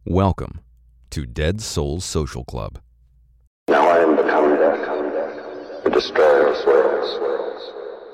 Welcome to Dead Souls Social Club. Now I am become death, the destroyer of worlds.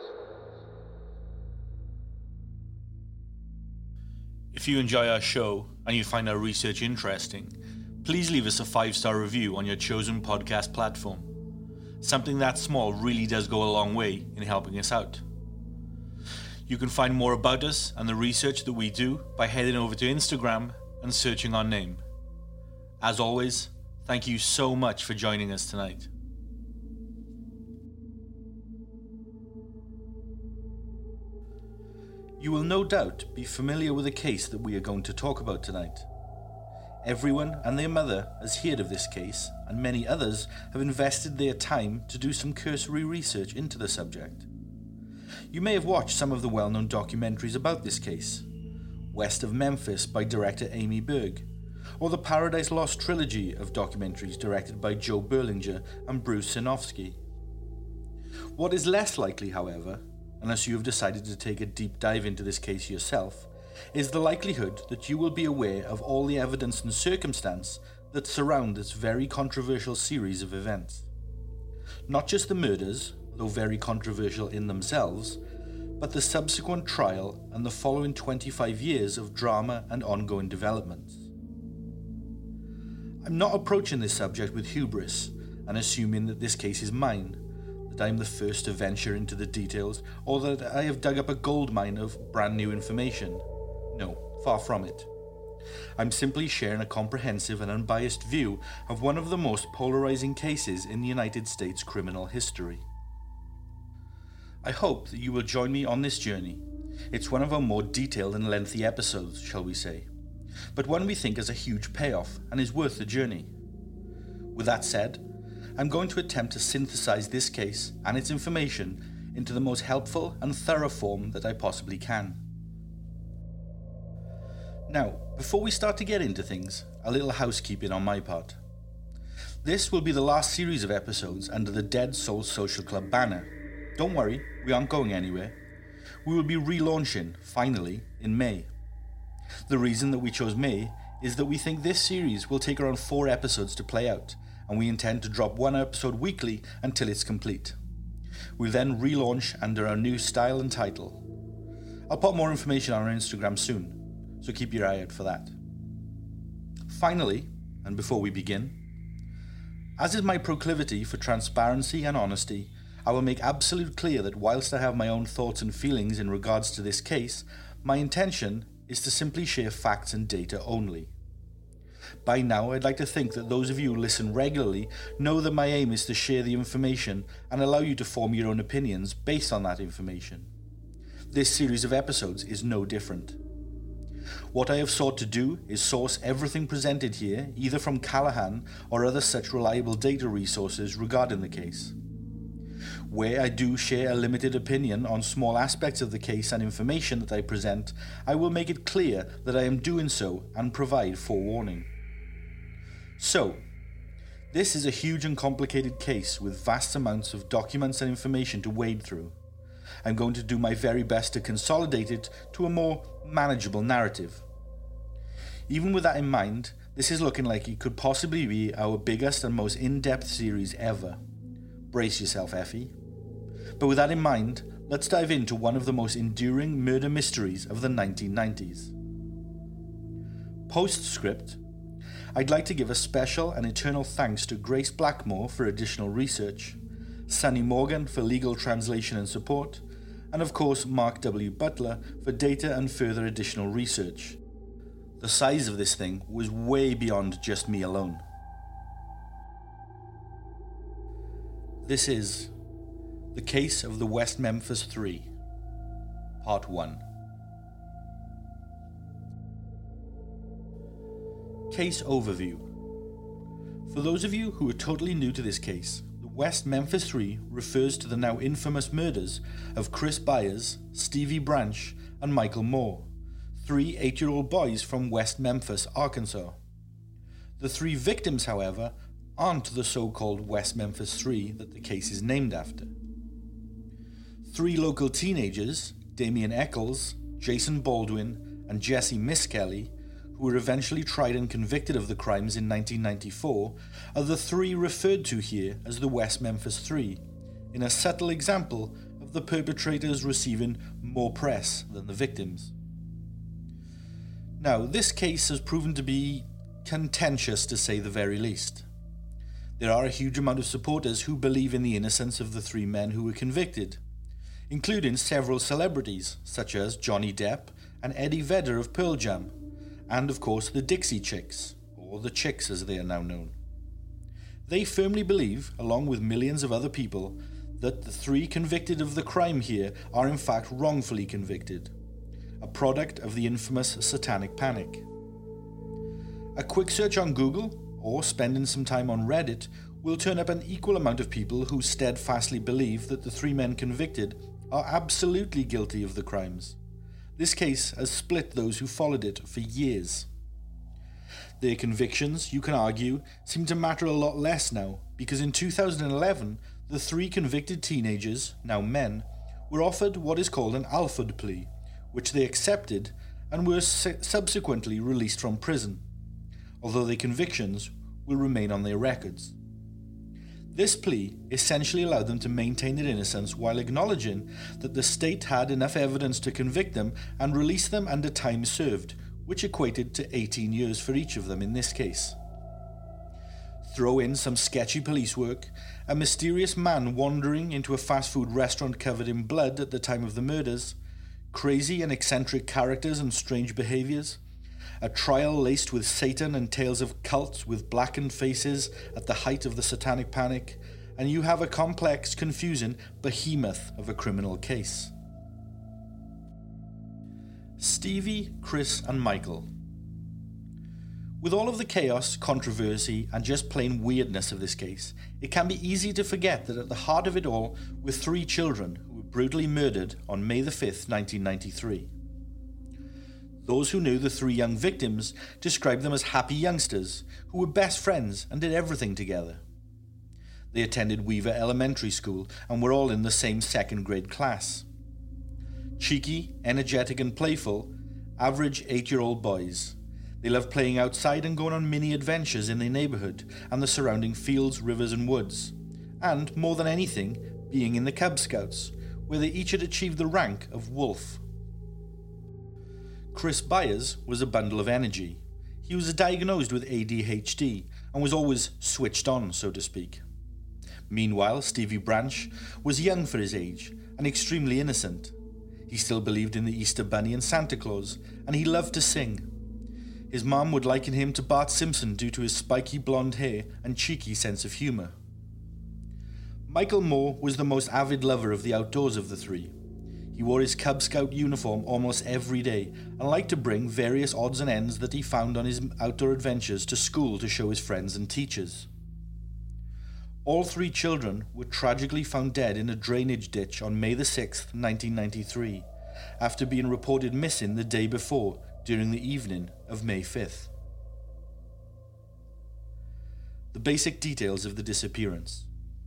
If you enjoy our show and you find our research interesting, please leave us a 5-star review on your chosen podcast platform. Something that small really does go a long way in helping us out. You can find more about us and the research that we do by heading over to Instagram and searching our name. As always, thank you so much for joining us tonight. You will no doubt be familiar with the case that we are going to talk about tonight. Everyone and their mother has heard of this case, and many others have invested their time to do some cursory research into the subject. You may have watched some of the well-known documentaries about this case. West of Memphis by director Amy Berg, or the Paradise Lost trilogy of documentaries directed by Joe Berlinger and Bruce Sinofsky. What is less likely, however, unless you have decided to take a deep dive into this case yourself, is the likelihood that you will be aware of all the evidence and circumstance that surround this very controversial series of events. Not just the murders, though very controversial in themselves, but the subsequent trial and the following 25 years of drama and ongoing developments. I'm not approaching this subject with hubris and assuming that this case is mine, that I am the first to venture into the details, or that I have dug up a gold mine of brand new information. No, far from it. I'm simply sharing a comprehensive and unbiased view of one of the most polarizing cases in the United States criminal history. I hope that you will join me on this journey. It's one of our more detailed and lengthy episodes, shall we say, but one we think has a huge payoff and is worth the journey. With that said, I'm going to attempt to synthesize this case and its information into the most helpful and thorough form that I possibly can. Now, before we start to get into things, a little housekeeping on my part. This will be the last series of episodes under the Dead Souls Social Club banner. Don't worry, we aren't going anywhere. We will be relaunching, finally, in May. The reason that we chose May is that we think this series will take around 4 episodes to play out, and we intend to drop 1 episode weekly until it's complete. We'll then relaunch under our new style and title. I'll put more information on our Instagram soon, so keep your eye out for that. Finally, and before we begin, as is my proclivity for transparency and honesty, I will make absolute clear that whilst I have my own thoughts and feelings in regards to this case, my intention is to simply share facts and data only. By now, I'd like to think that those of you who listen regularly know that my aim is to share the information and allow you to form your own opinions based on that information. This series of episodes is no different. What I have sought to do is source everything presented here either from Callahan or other such reliable data resources regarding the case. Where I do share a limited opinion on small aspects of the case and information that I present, I will make it clear that I am doing so and provide forewarning. So, this is a huge and complicated case with vast amounts of documents and information to wade through. I'm going to do my very best to consolidate it to a more manageable narrative. Even with that in mind, this is looking like it could possibly be our biggest and most in-depth series ever. Brace yourself, Effie. But with that in mind, let's dive into one of the most enduring murder mysteries of the 1990s. Postscript, I'd like to give a special and eternal thanks to Grace Blackmore for additional research, Sunny Morgan for legal translation and support, and of course Mark W. Butler for data and further additional research. The size of this thing was way beyond just me alone. This is The Case of the West Memphis 3, Part 1. Case Overview. For those of you who are totally new to this case, the West Memphis 3 refers to the now infamous murders of Chris Byers, Stevie Branch, and Michael Moore, 3 8-year-old boys from West Memphis, Arkansas. The 3 victims, however, aren't the so-called West Memphis 3 that the case is named after. 3 local teenagers, Damian Eccles, Jason Baldwin, and Jesse Miskelly, who were eventually tried and convicted of the crimes in 1994, are the three referred to here as the West Memphis Three, in a subtle example of the perpetrators receiving more press than the victims. Now, this case has proven to be contentious, to say the very least. There are a huge amount of supporters who believe in the innocence of the three men who were convicted, including several celebrities such as Johnny Depp and Eddie Vedder of Pearl Jam, and of course the Dixie Chicks, or the Chicks as they are now known. They firmly believe, along with millions of other people, that the three convicted of the crime here are in fact wrongfully convicted, a product of the infamous Satanic Panic. A quick search on Google, or spending some time on Reddit, will turn up an equal amount of people who steadfastly believe that the three men convicted are absolutely guilty of the crimes. This case has split those who followed it for years. Their convictions, you can argue, seem to matter a lot less now, because in 2011, the three convicted teenagers, now men, were offered what is called an Alford plea, which they accepted and were subsequently released from prison, although their convictions will remain on their records. This plea essentially allowed them to maintain their innocence while acknowledging that the state had enough evidence to convict them and release them under time served, which equated to 18 years for each of them in this case. Throw in some sketchy police work, a mysterious man wandering into a fast food restaurant covered in blood at the time of the murders, crazy and eccentric characters and strange behaviours, a trial laced with Satan and tales of cults with blackened faces at the height of the Satanic Panic, and you have a complex, confusing behemoth of a criminal case. Stevie, Chris and Michael. With all of the chaos, controversy and just plain weirdness of this case, it can be easy to forget that at the heart of it all were three children who were brutally murdered on May the 5th, 1993. Those who knew the three young victims described them as happy youngsters who were best friends and did everything together. They attended Weaver Elementary School and were all in the same second grade class. Cheeky, energetic and playful, average 8-year-old boys. They loved playing outside and going on mini adventures in their neighbourhood and the surrounding fields, rivers and woods, and, more than anything, being in the Cub Scouts, where they each had achieved the rank of Wolf. Chris Byers was a bundle of energy. He was diagnosed with ADHD and was always switched on, so to speak. Meanwhile, Stevie Branch was young for his age and extremely innocent. He still believed in the Easter Bunny and Santa Claus, and he loved to sing. His mom would liken him to Bart Simpson due to his spiky blonde hair and cheeky sense of humour. Michael Moore was the most avid lover of the outdoors of the three. He wore his Cub Scout uniform almost every day and liked to bring various odds and ends that he found on his outdoor adventures to school to show his friends and teachers. All three children were tragically found dead in a drainage ditch on May the 6th, 1993, after being reported missing the day before during the evening of May 5th. The basic details of the disappearance.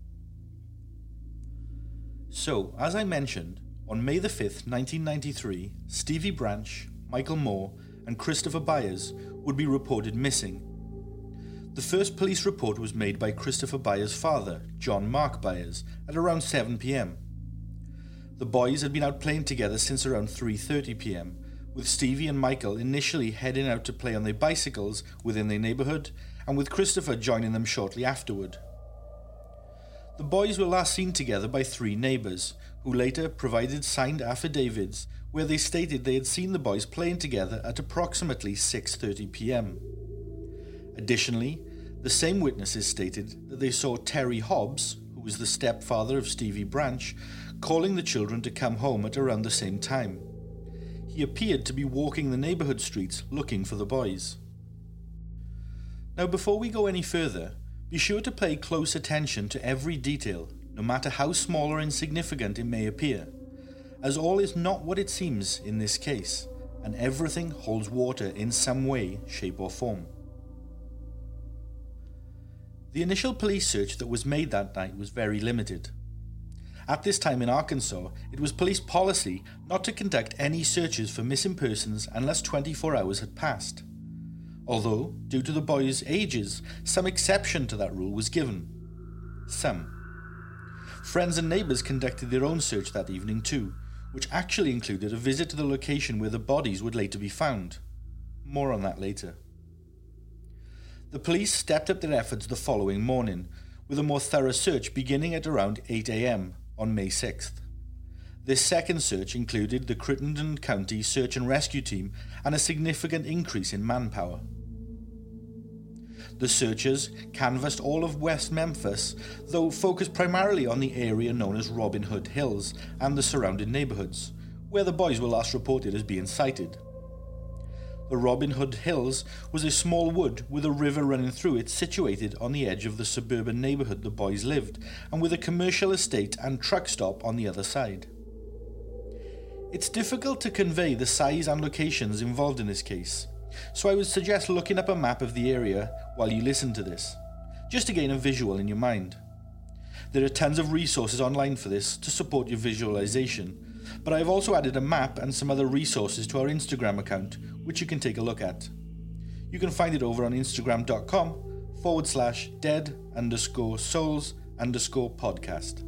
So, as I mentioned, on May the 5th, 1993, Stevie Branch, Michael Moore, and Christopher Byers would be reported missing. The first police report was made by Christopher Byers' father, John Mark Byers, at around 7 p.m. The boys had been out playing together since around 3:30 p.m, with Stevie and Michael initially heading out to play on their bicycles within their neighbourhood, and with Christopher joining them shortly afterward. The boys were last seen together by three neighbours, who later provided signed affidavits where they stated they had seen the boys playing together at approximately 6:30 p.m. Additionally, the same witnesses stated that they saw Terry Hobbs, who was the stepfather of Stevie Branch, calling the children to come home at around the same time. He appeared to be walking the neighbourhood streets looking for the boys. Now, before we go any further, be sure to pay close attention to every detail, no matter how small or insignificant it may appear, as all is not what it seems in this case, and everything holds water in some way, shape or form. The initial police search that was made that night was very limited. At this time in Arkansas, it was police policy not to conduct any searches for missing persons unless 24 hours had passed. although, due to the boys' ages, some exception to that rule was given. Some. Friends and neighbours conducted their own search that evening too, which actually included a visit to the location where the bodies would later be found. More on that later. The police stepped up their efforts the following morning, with a more thorough search beginning at around 8 a.m. on May 6th. This second search included the Crittenden County Search and Rescue Team and a significant increase in manpower. The searchers canvassed all of West Memphis, though focused primarily on the area known as Robin Hood Hills and the surrounding neighbourhoods, where the boys were last reported as being sighted. The Robin Hood Hills was a small wood with a river running through it, situated on the edge of the suburban neighbourhood the boys lived, and with a commercial estate and truck stop on the other side. It's difficult to convey the size and locations involved in this case, so I would suggest looking up a map of the area while you listen to this, just to gain a visual in your mind. There are tons of resources online for this to support your visualization, but I have also added a map and some other resources to our Instagram account, which you can take a look at. You can find it over on Instagram.com/dead_souls_podcast.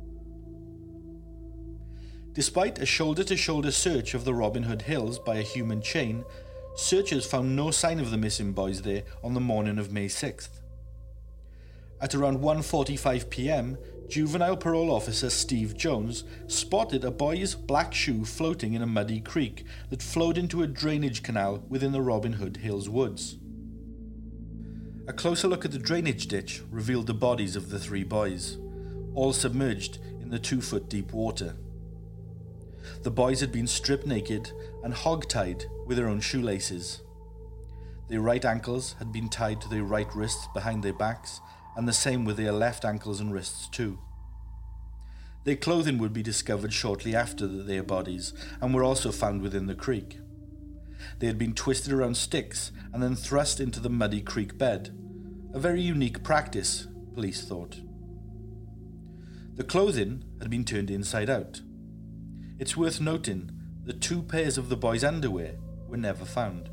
Despite a shoulder-to-shoulder search of the Robin Hood Hills by a human chain, searchers found no sign of the missing boys there on the morning of May 6th. At around 1:45 p.m, juvenile parole officer Steve Jones spotted a boy's black shoe floating in a muddy creek that flowed into a drainage canal within the Robin Hood Hills woods. A closer look at the drainage ditch revealed the bodies of the 3 boys, all submerged in the 2-foot deep water. The boys had been stripped naked and hog-tied with their own shoelaces. Their right ankles had been tied to their right wrists behind their backs, and the same with their left ankles and wrists too. Their clothing would be discovered shortly after their bodies, and were also found within the creek. They had been twisted around sticks and then thrust into the muddy creek bed, a very unique practice, police thought. The clothing had been turned inside out. It's worth noting that 2 pairs of the boys' underwear were never found.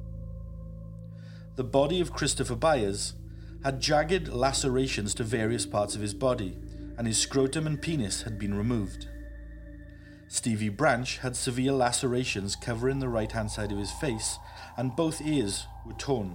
The body of Christopher Byers had jagged lacerations to various parts of his body, and his scrotum and penis had been removed. Stevie Branch had severe lacerations covering the right-hand side of his face, and both ears were torn.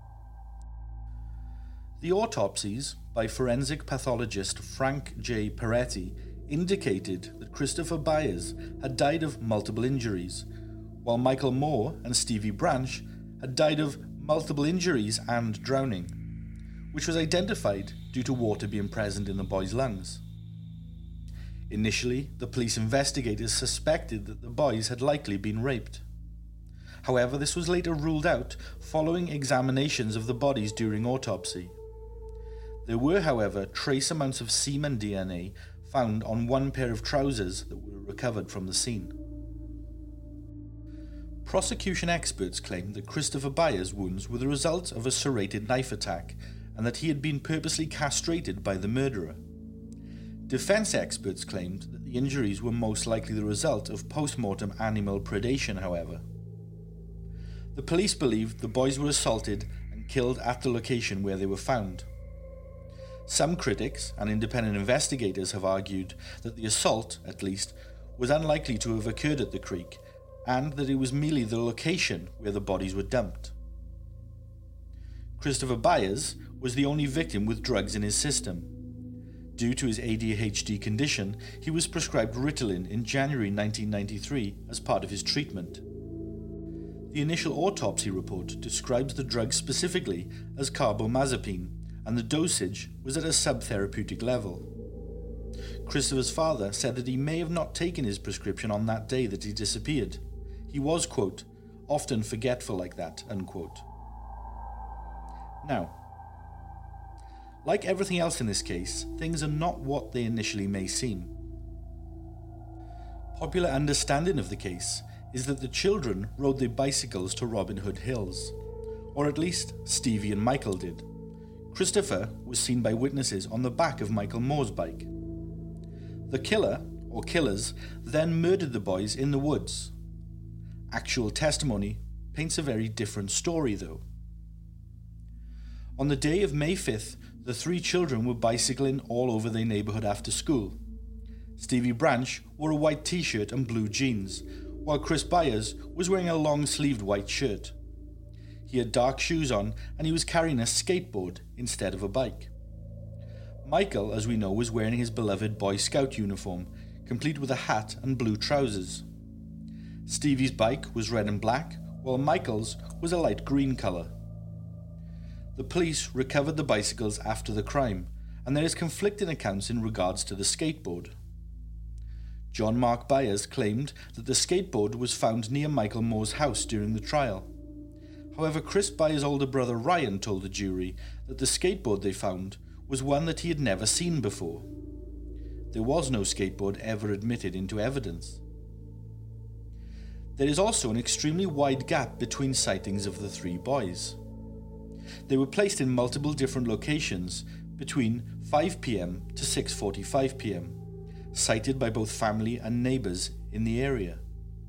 The autopsies by forensic pathologist Frank J. Peretti indicated that Christopher Byers had died of multiple injuries, while Michael Moore and Stevie Branch had died of multiple injuries and drowning, which was identified due to water being present in the boys' lungs. Initially, the police investigators suspected that the boys had likely been raped. However, this was later ruled out following examinations of the bodies during autopsy. There were, however, trace amounts of semen DNA found on 1 pair of trousers that were recovered from the scene. Prosecution experts claimed that Christopher Byers' wounds were the result of a serrated knife attack and that he had been purposely castrated by the murderer. Defense experts claimed that the injuries were most likely the result of post-mortem animal predation, however. The police believed the boys were assaulted and killed at the location where they were found. Some critics and independent investigators have argued that the assault, at least, was unlikely to have occurred at the creek, and that it was merely the location where the bodies were dumped. Christopher Byers was the only victim with drugs in his system. Due to his ADHD condition, he was prescribed Ritalin in January 1993 as part of his treatment. The initial autopsy report describes the drug specifically as carbamazepine, and the dosage was at a subtherapeutic level. Christopher's father said that he may have not taken his prescription on that day that he disappeared. He was, quote, often forgetful like that, unquote. Now, like everything else in this case, things are not what they initially may seem. Popular understanding of the case is that the children rode their bicycles to Robin Hood Hills, or at least Stevie and Michael did. Christopher was seen by witnesses on the back of Michael Moore's bike. The killer, or killers, then murdered the boys in the woods. Actual testimony paints a very different story, though. On the day of May 5th, the three children were bicycling all over their neighbourhood after school. Stevie Branch wore a white t-shirt and blue jeans, while Chris Byers was wearing a long-sleeved white shirt. He had dark shoes on and he was carrying a skateboard instead of a bike. Michael, as we know, was wearing his beloved Boy Scout uniform, complete with a hat and blue trousers. Stevie's bike was red and black, while Michael's was a light green colour. The police recovered the bicycles after the crime, and there is conflicting accounts in regards to the skateboard. John Mark Byers claimed that the skateboard was found near Michael Moore's house during the trial. However, Chris Byers' older brother Ryan told the jury that the skateboard they found was one that he had never seen before. There was no skateboard ever admitted into evidence. There is also an extremely wide gap between sightings of the three boys. They were placed in multiple different locations between 5 p.m. to 6:45 p.m., cited by both family and neighbours in the area.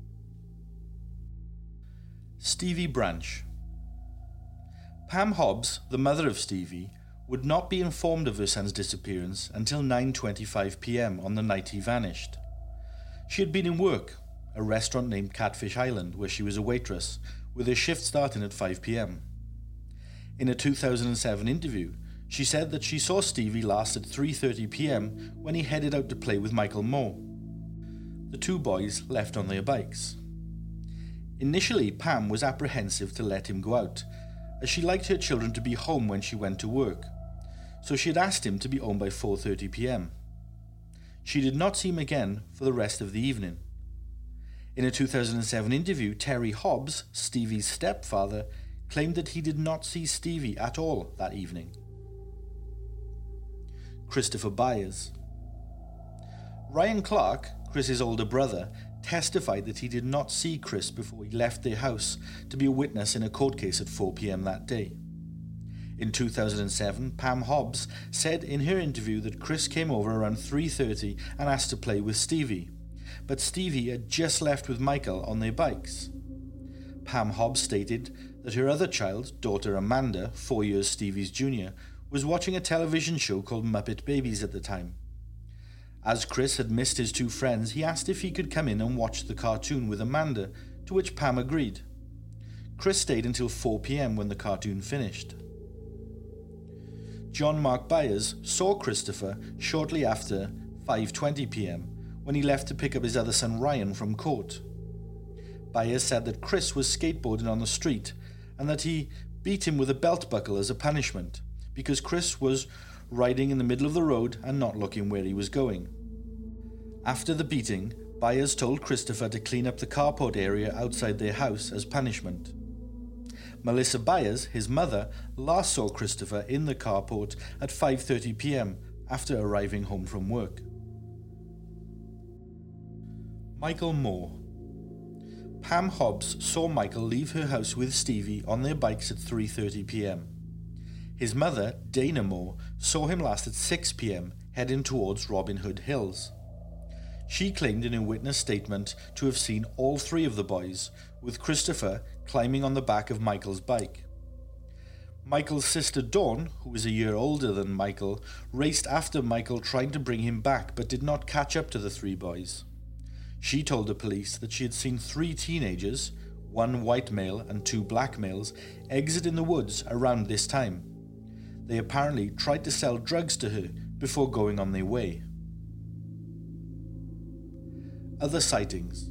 Stevie Branch. Pam Hobbs, the mother of Stevie, would not be informed of her son's disappearance until 9:25 p.m. on the night he vanished. She had been in work, a restaurant named Catfish Island, where she was a waitress, with her shift starting at 5 p.m. In a 2007 interview, she said that she saw Stevie last at 3:30 p.m. when he headed out to play with Michael Moore. The two boys left on their bikes. Initially, Pam was apprehensive to let him go out, as she liked her children to be home when she went to work, so she had asked him to be home by 4:30 p.m. She did not see him again for the rest of the evening. In a 2007 interview, Terry Hobbs, Stevie's stepfather, claimed that he did not see Stevie at all that evening. Christopher Byers. Ryan Clark, Chris's older brother, testified that he did not see Chris before he left their house to be a witness in a court case at 4 p.m. that day. In 2007, Pam Hobbs said in her interview that Chris came over around 3:30 and asked to play with Stevie, but Stevie had just left with Michael on their bikes. Pam Hobbs stated that her other child, daughter Amanda, 4 years Stevie's junior, was watching a television show called Muppet Babies at the time. As Chris had missed his two friends, he asked if he could come in and watch the cartoon with Amanda, to which Pam agreed. Chris stayed until 4 p.m. when the cartoon finished. John Mark Byers saw Christopher shortly after 5:20 p.m. when he left to pick up his other son Ryan from court. Byers said that Chris was skateboarding on the street and that he beat him with a belt buckle as a punishment because Chris was riding in the middle of the road and not looking where he was going. After the beating, Byers told Christopher to clean up the carport area outside their house as punishment. Melissa Byers, his mother, last saw Christopher in the carport at 5:30 p.m. after arriving home from work. Michael Moore. Pam Hobbs saw Michael leave her house with Stevie on their bikes at 3:30 p.m. His mother, Dana Moore, saw him last at 6 p.m. heading towards Robin Hood Hills. She claimed in her witness statement to have seen all three of the boys, with Christopher climbing on the back of Michael's bike. Michael's sister Dawn, who was a year older than Michael, raced after Michael trying to bring him back but did not catch up to the three boys. She told the police that she had seen 3 teenagers, 1 white male and 2 black males, exit in the woods around this time. They apparently tried to sell drugs to her before going on their way. Other sightings.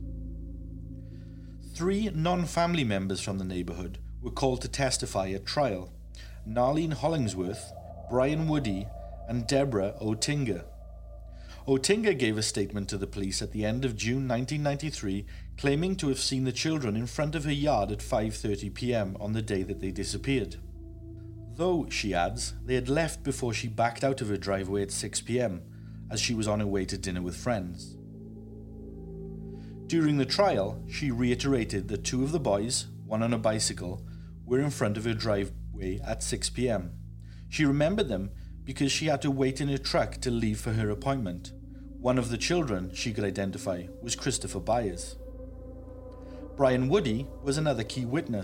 3 non-family members from the neighbourhood were called to testify at trial: Narlene Hollingsworth, Brian Woody, and Deborah Otinga. Otinga gave a statement to the police at the end of June 1993, claiming to have seen the children in front of her yard at 5:30 p.m. on the day that they disappeared. Though, she adds, they had left before she backed out of her driveway at 6 p.m, as she was on her way to dinner with friends. During the trial, she reiterated that 2 of the boys, one on a bicycle, were in front of her driveway at 6 p.m. She remembered them because she had to wait in her truck to leave for her appointment. One of the children she could identify was Christopher Byers. Brian Woody was another key witness,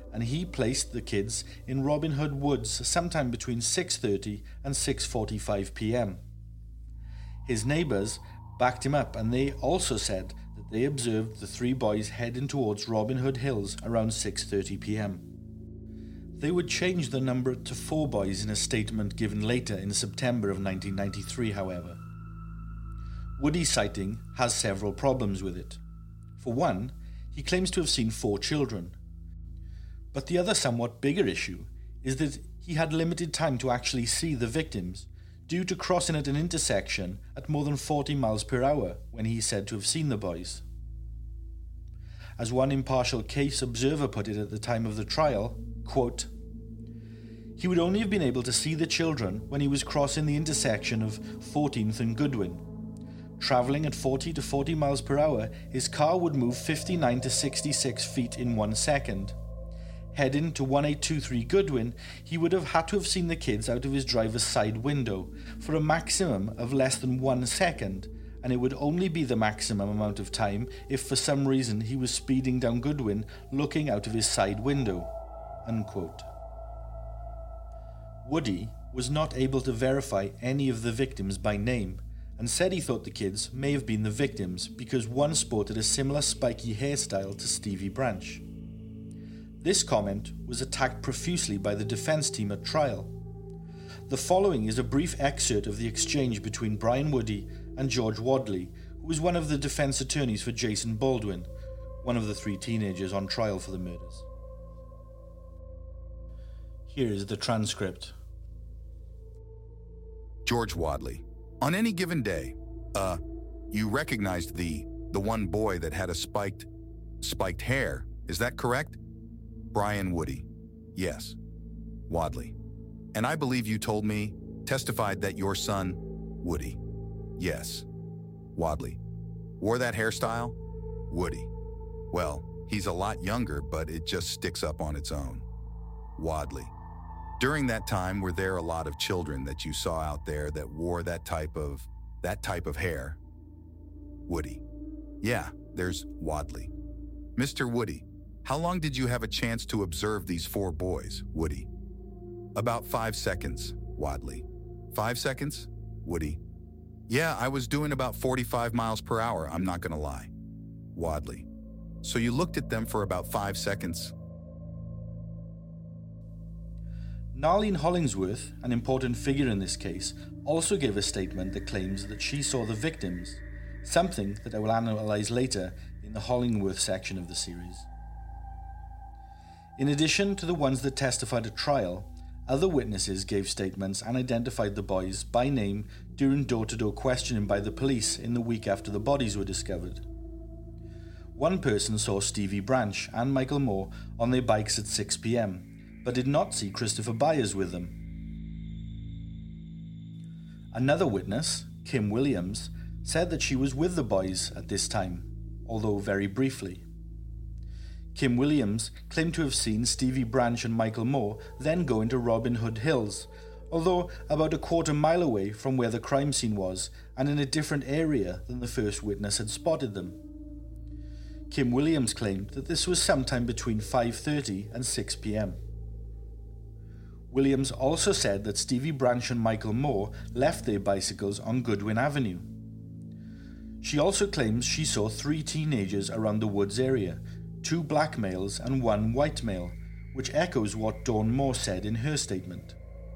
and he placed the kids in Robin Hood Woods sometime between 6:30 and 6:45 p.m. His neighbours backed him up, and they also said that they observed the three boys heading towards Robin Hood Hills around 6:30 p.m. They would change the number to 4 boys in a statement given later in September of 1993, however. Woody's sighting has several problems with it. For one, he claims to have seen 4 children. But the other somewhat bigger issue is that he had limited time to actually see the victims due to crossing at an intersection at more than 40 miles per hour when he is said to have seen the boys. As one impartial case observer put it at the time of the trial, quote, "He would only have been able to see the children when he was crossing the intersection of 14th and Goodwin. Travelling at 40 to 40 miles per hour, his car would move 59 to 66 feet in 1 second. Heading to 1823 Goodwin, he would have had to have seen the kids out of his driver's side window for a maximum of less than 1 second, and it would only be the maximum amount of time if for some reason he was speeding down Goodwin looking out of his side window." Unquote. Woody was not able to verify any of the victims by name, and said he thought the kids may have been the victims because one sported a similar spiky hairstyle to Stevie Branch. This comment was attacked profusely by the defense team at trial. The following is a brief excerpt of the exchange between Brian Woody and George Wadley, who was one of the defense attorneys for Jason Baldwin, one of the 3 teenagers on trial for the murders. Here is the transcript. George Wadley. On any given day, you recognized the one boy that had a spiked hair, is that correct? Brian Woody. Yes. Wadley. And I believe you testified that your son, Woody. Yes. Wadley. Wore that hairstyle? Woody. Well, he's a lot younger, but it just sticks up on its own. Wadley. During that time, were there a lot of children that you saw out there that wore that type of hair? Woody. Yeah, there's Wadley. Mr. Woody, how long did you have a chance to observe these 4 boys, Woody? About 5 seconds, Wadley. 5 seconds? Woody. Yeah, I was doing about 45 miles per hour, I'm not gonna lie. Wadley. So you looked at them for about 5 seconds? Narlene Hollingsworth, an important figure in this case, also gave a statement that claims that she saw the victims, something that I will analyse later in the Hollingworth section of the series. In addition to the ones that testified at trial, other witnesses gave statements and identified the boys by name during door-to-door questioning by the police in the week after the bodies were discovered. One person saw Stevie Branch and Michael Moore on their bikes at 6 p.m, but did not see Christopher Byers with them. Another witness, Kim Williams, said that she was with the boys at this time, although very briefly. Kim Williams claimed to have seen Stevie Branch and Michael Moore then go into Robin Hood Hills, although about a quarter mile away from where the crime scene was and in a different area than the first witness had spotted them. Kim Williams claimed that this was sometime between 5:30 and 6 p.m. Williams also said that Stevie Branch and Michael Moore left their bicycles on Goodwin Avenue. She also claims she saw 3 teenagers around the woods area, 2 black males and 1 white male, which echoes what Dawn Moore said in her statement.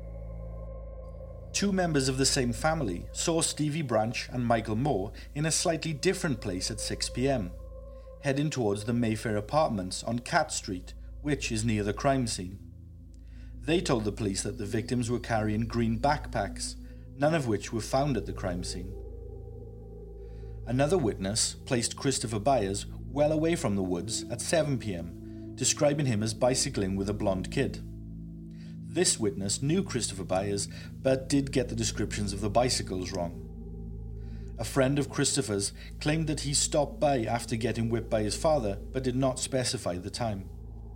2 members of the same family saw Stevie Branch and Michael Moore in a slightly different place at 6 p.m, heading towards the Mayfair Apartments on Cat Street, which is near the crime scene. They told the police that the victims were carrying green backpacks, none of which were found at the crime scene. Another witness placed Christopher Byers well away from the woods at 7 p.m, describing him as bicycling with a blonde kid. This witness knew Christopher Byers, but did get the descriptions of the bicycles wrong. A friend of Christopher's claimed that he stopped by after getting whipped by his father, but did not specify the time.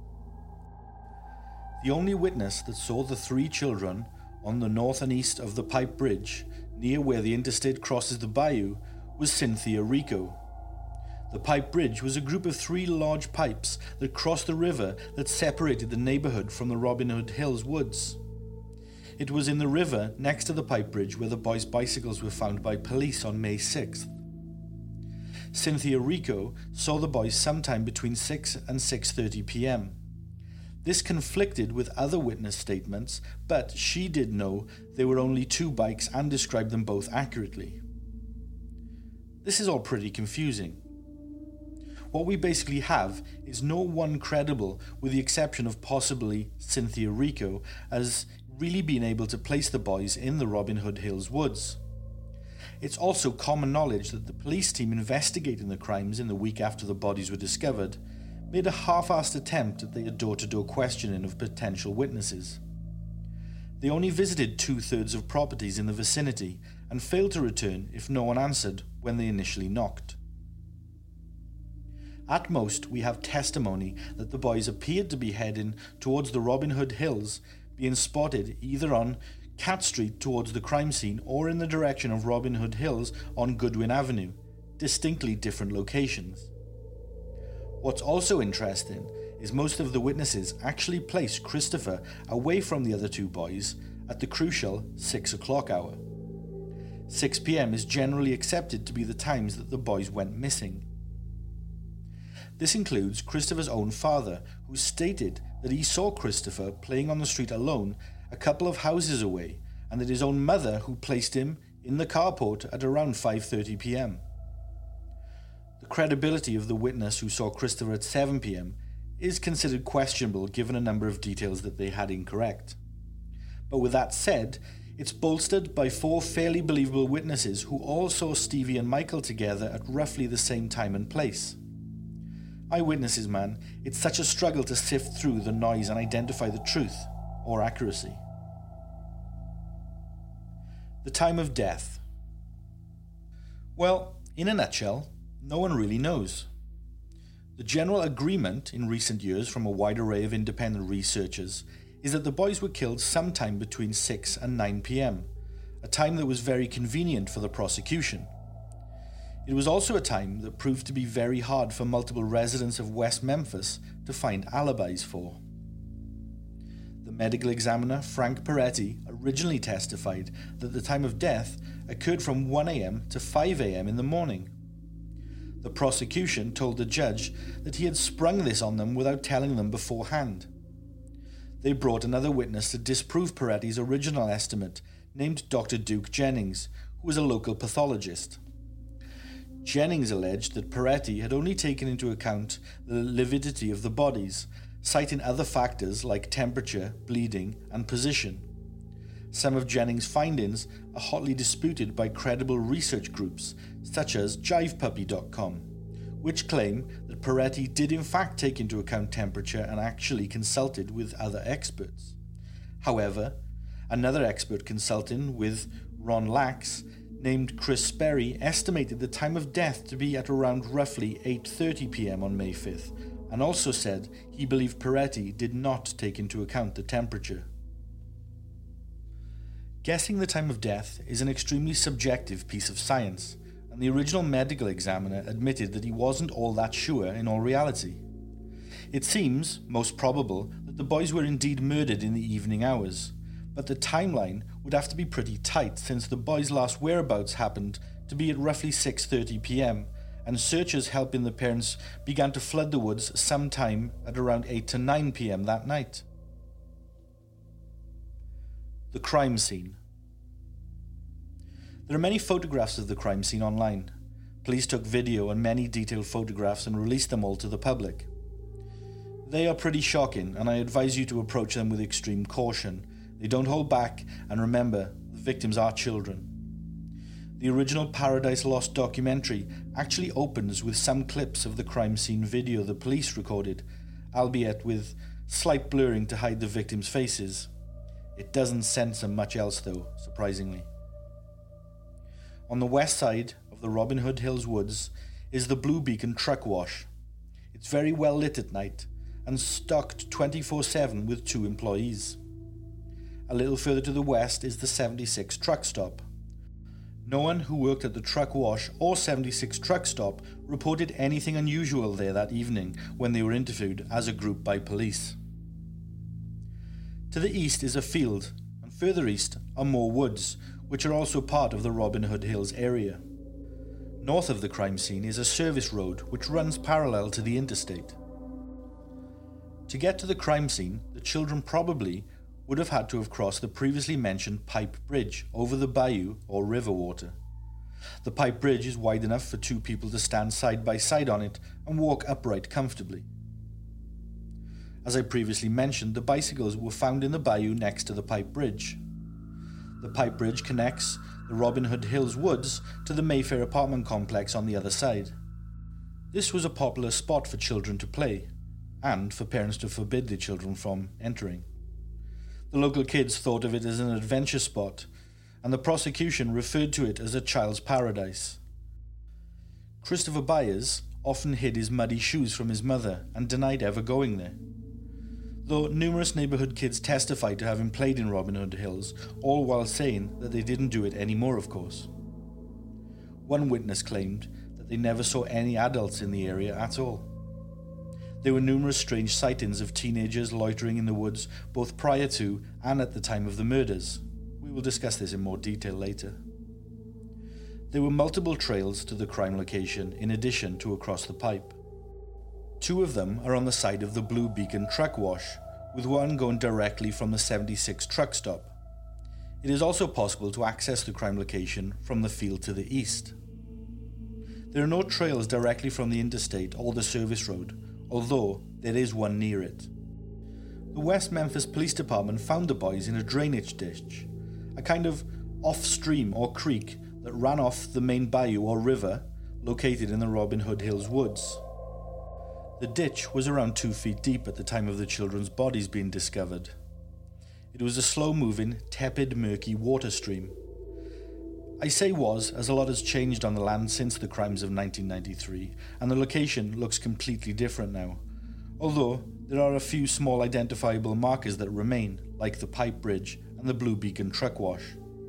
The only witness that saw the 3 children on the north and east of the Pipe Bridge, near where the interstate crosses the bayou, was Cynthia Rico. The pipe bridge was a group of 3 large pipes that crossed the river that separated the neighbourhood from the Robin Hood Hills woods. It was in the river next to the pipe bridge where the boys' bicycles were found by police on May 6th. Cynthia Rico saw the boys sometime between 6 and 6:30 p.m. This conflicted with other witness statements, but she did know there were only 2 bikes and described them both accurately. This is all pretty confusing. What we basically have is no one credible, with the exception of possibly Cynthia Rico, as really being able to place the boys in the Robin Hood Hills woods. It's also common knowledge that the police team investigating the crimes in the week after the bodies were discovered made a half-assed attempt at the door-to-door questioning of potential witnesses. They only visited 2/3 of properties in the vicinity and failed to return if no one answered when they initially knocked. At most, we have testimony that the boys appeared to be heading towards the Robin Hood Hills, being spotted either on Cat Street towards the crime scene or in the direction of Robin Hood Hills on Goodwin Avenue, distinctly different locations. What's also interesting is most of the witnesses actually placed Christopher away from the other 2 boys at the crucial 6 o'clock hour. 6 p.m. is generally accepted to be the times that the boys went missing. This includes Christopher's own father, who stated that he saw Christopher playing on the street alone a couple of houses away, and that his own mother who placed him in the carport at around 5:30 p.m. The credibility of the witness who saw Christopher at 7 p.m. is considered questionable given a number of details that they had incorrect. But with that said, it's bolstered by 4 fairly believable witnesses who all saw Stevie and Michael together at roughly the same time and place. Eyewitnesses, man, it's such a struggle to sift through the noise and identify the truth or accuracy. The time of death. Well, in a nutshell, no one really knows. The general agreement in recent years from a wide array of independent researchers is that the boys were killed sometime between 6 and 9 p.m., a time that was very convenient for the prosecution. It was also a time that proved to be very hard for multiple residents of West Memphis to find alibis for. The medical examiner, Frank Peretti, originally testified that the time of death occurred from 1 a.m. to 5 a.m. in the morning. The prosecution told the judge that he had sprung this on them without telling them beforehand. They brought another witness to disprove Peretti's original estimate, named Dr. Duke Jennings, who was a local pathologist. Jennings alleged that Peretti had only taken into account the lividity of the bodies, citing other factors like temperature, bleeding, and position. Some of Jennings' findings are hotly disputed by credible research groups, such as JivePuppy.com, which claim that Peretti did in fact take into account temperature and actually consulted with other experts. However, another expert consulting with Ron Lax, named Chris Sperry, estimated the time of death to be at around roughly 8:30 p.m. on May 5th, and also said he believed Peretti did not take into account the temperature. Guessing the time of death is an extremely subjective piece of science, and the original medical examiner admitted that he wasn't all that sure in all reality. It seems most probable that the boys were indeed murdered in the evening hours, but the timeline would have to be pretty tight since the boys' last whereabouts happened to be at roughly 6:30 p.m, and searchers helping the parents began to flood the woods sometime at around 8 to 9 p.m. that night. The crime scene. There are many photographs of the crime scene online. Police took video and many detailed photographs and released them all to the public. They are pretty shocking, and I advise you to approach them with extreme caution. They don't hold back, and remember, the victims are children. The original Paradise Lost documentary actually opens with some clips of the crime scene video the police recorded, albeit with slight blurring to hide the victims' faces. It doesn't censor much else though, surprisingly. On the west side of the Robin Hood Hills woods is the Blue Beacon Truck Wash. It's very well lit at night and stocked 24/7 with 2 employees. A little further to the west is the 76 truck stop. No one who worked at the truck wash or 76 truck stop reported anything unusual there that evening when they were interviewed as a group by police. To the east is a field, and further east are more woods, which are also part of the Robin Hood Hills area. North of the crime scene is a service road which runs parallel to the interstate. To get to the crime scene, the children probably would have had to have crossed the previously mentioned pipe bridge over the bayou or river water. The pipe bridge is wide enough for two people to stand side by side on it and walk upright comfortably. As I previously mentioned, the bicycles were found in the bayou next to the pipe bridge. The pipe bridge connects the Robin Hood Hills woods to the Mayfair apartment complex on the other side. This was a popular spot for children to play, and for parents to forbid their children from entering. The local kids thought of it as an adventure spot, and the prosecution referred to it as a child's paradise. Christopher Byers often hid his muddy shoes from his mother and denied ever going there. Though numerous neighbourhood kids testified to having played in Robin Hood Hills, all while saying that they didn't do it anymore, of course. One witness claimed that they never saw any adults in the area at all. There were numerous strange sightings of teenagers loitering in the woods both prior to and at the time of the murders. We will discuss this in more detail later. There were multiple trails to the crime location in addition to across the pipe. Two of them are on the side of the Blue Beacon truck wash, with one going directly from the 76 truck stop. It is also possible to access the crime location from the field to the east. There are no trails directly from the interstate or the service road, although there is one near it. The West Memphis Police Department found the boys in a drainage ditch, a kind of off-stream or creek that ran off the main bayou or river located in the Robin Hood Hills woods. The ditch was around 2 feet deep at the time of the children's bodies being discovered. It was a slow-moving, tepid, murky water stream. I say was, as a lot has changed on the land since the crimes of 1993, and the location looks completely different now, although there are a few small identifiable markers that remain, like the pipe bridge and the Blue Beacon truck wash.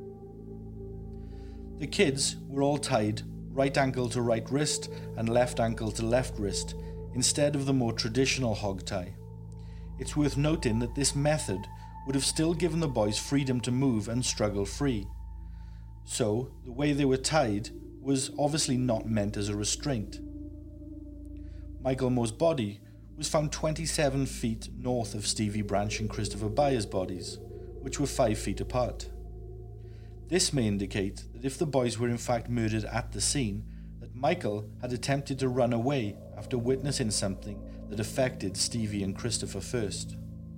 The kids were all tied right ankle to right wrist and left ankle to left wrist, instead of the more traditional hog tie. It's worth noting that this method would have still given the boys freedom to move and struggle free. So, the way they were tied was obviously not meant as a restraint. Michael Moore's body was found 27 feet north of Stevie Branch and Christopher Byers' bodies, which were 5 feet apart. This may indicate that if the boys were in fact murdered at the scene, that Michael had attempted to run away after witnessing something that affected Stevie and Christopher first.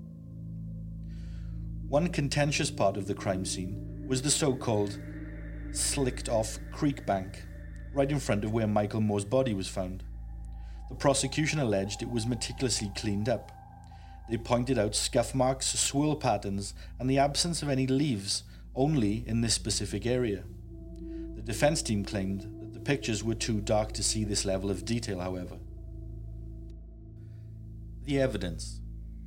One contentious part of the crime scene was the so-called slicked-off creek bank, right in front of where Michael Moore's body was found. The prosecution alleged it was meticulously cleaned up. They pointed out scuff marks, swirl patterns, and the absence of any leaves only in this specific area. The defense team claimed that the pictures were too dark to see this level of detail, however. The evidence.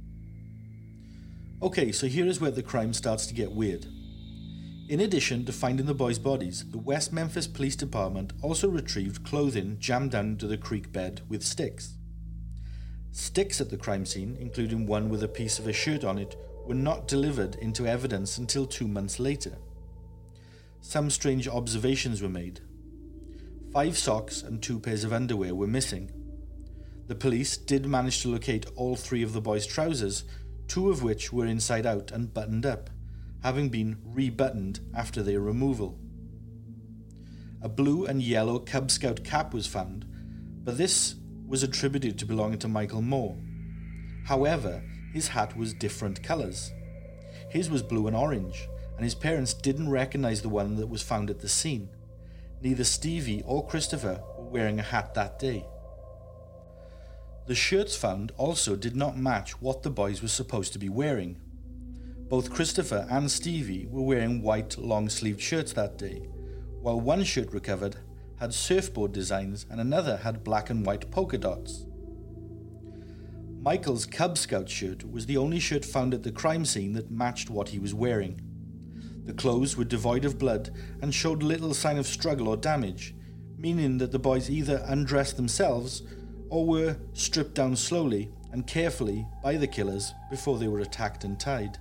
Okay, so here is where the crime starts to get weird. In addition to finding the boys' bodies, the West Memphis Police Department also retrieved clothing jammed down into the creek bed with sticks. Sticks at the crime scene, including one with a piece of a shirt on it, were not delivered into evidence until 2 months later. Some strange observations were made. 5 socks and 2 pairs of underwear were missing. The police did manage to locate all 3 of the boys' trousers, 2 of which were inside out and buttoned up, having been rebuttoned after their removal. A blue and yellow Cub Scout cap was found, but this was attributed to belonging to Michael Moore. However, his hat was different colours. His was blue and orange, and his parents didn't recognise the one that was found at the scene. Neither Stevie or Christopher were wearing a hat that day. The shirts found also did not match what the boys were supposed to be wearing. Both Christopher and Stevie were wearing white long-sleeved shirts that day, while one shirt recovered had surfboard designs and another had black and white polka dots. Michael's Cub Scout shirt was the only shirt found at the crime scene that matched what he was wearing. The clothes were devoid of blood and showed little sign of struggle or damage, meaning that the boys either undressed themselves or were stripped down slowly and carefully by the killers before they were attacked and tied.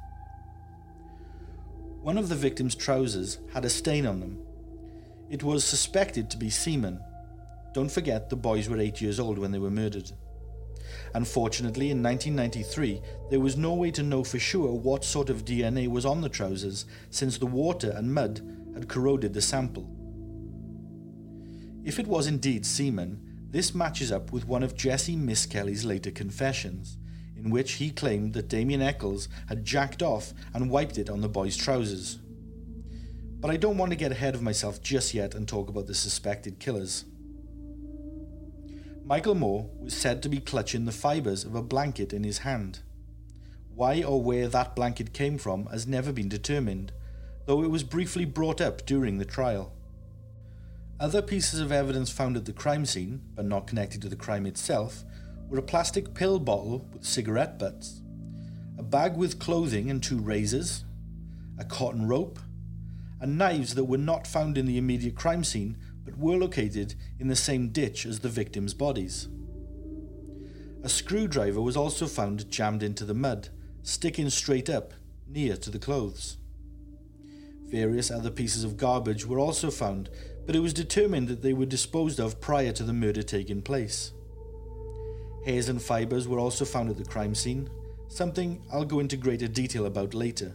One of the victims' trousers had a stain on them. It was suspected to be semen. Don't forget, the boys were 8 years old when they were murdered. Unfortunately, in 1993, there was no way to know for sure what sort of DNA was on the trousers, since the water and mud had corroded the sample. If it was indeed semen, this matches up with one of Jesse Miskelly's later confessions, in which he claimed that Damien Eccles had jacked off and wiped it on the boys' trousers. But I don't want to get ahead of myself just yet and talk about the suspected killers. Michael Moore was said to be clutching the fibres of a blanket in his hand. Why or where that blanket came from has never been determined, though it was briefly brought up during the trial. Other pieces of evidence found at the crime scene, but not connected to the crime itself, were a plastic pill bottle with cigarette butts, a bag with clothing and 2 razors, a cotton rope, and knives that were not found in the immediate crime scene but were located in the same ditch as the victims' bodies. A screwdriver was also found jammed into the mud, sticking straight up near to the clothes. Various other pieces of garbage were also found, but it was determined that they were disposed of prior to the murder taking place. Hairs and fibres were also found at the crime scene, something I'll go into greater detail about later.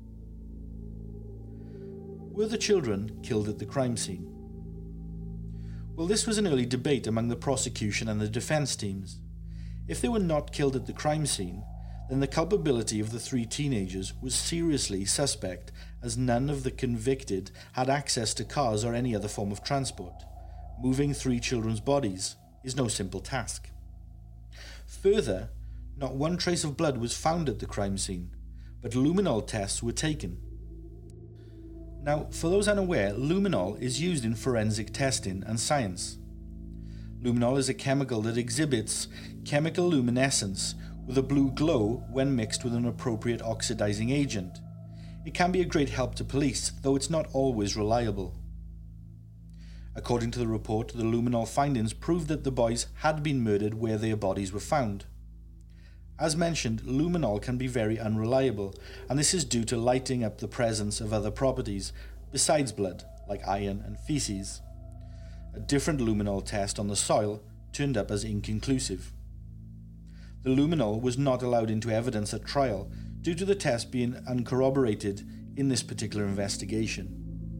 Were the children killed at the crime scene? Well, this was an early debate among the prosecution and the defense teams. If they were not killed at the crime scene, then the culpability of the 3 teenagers was seriously suspect, as none of the convicted had access to cars or any other form of transport. Moving 3 children's bodies is no simple task. Further, not one trace of blood was found at the crime scene, but luminol tests were taken. Now, for those unaware, luminol is used in forensic testing and science. Luminol is a chemical that exhibits chemical luminescence with a blue glow when mixed with an appropriate oxidizing agent. It can be a great help to police, though it's not always reliable. According to the report, the luminol findings proved that the boys had been murdered where their bodies were found. As mentioned, luminol can be very unreliable, and this is due to lighting up the presence of other properties besides blood, like iron and feces. A different luminol test on the soil turned up as inconclusive. The luminol was not allowed into evidence at trial due to the test being uncorroborated in this particular investigation.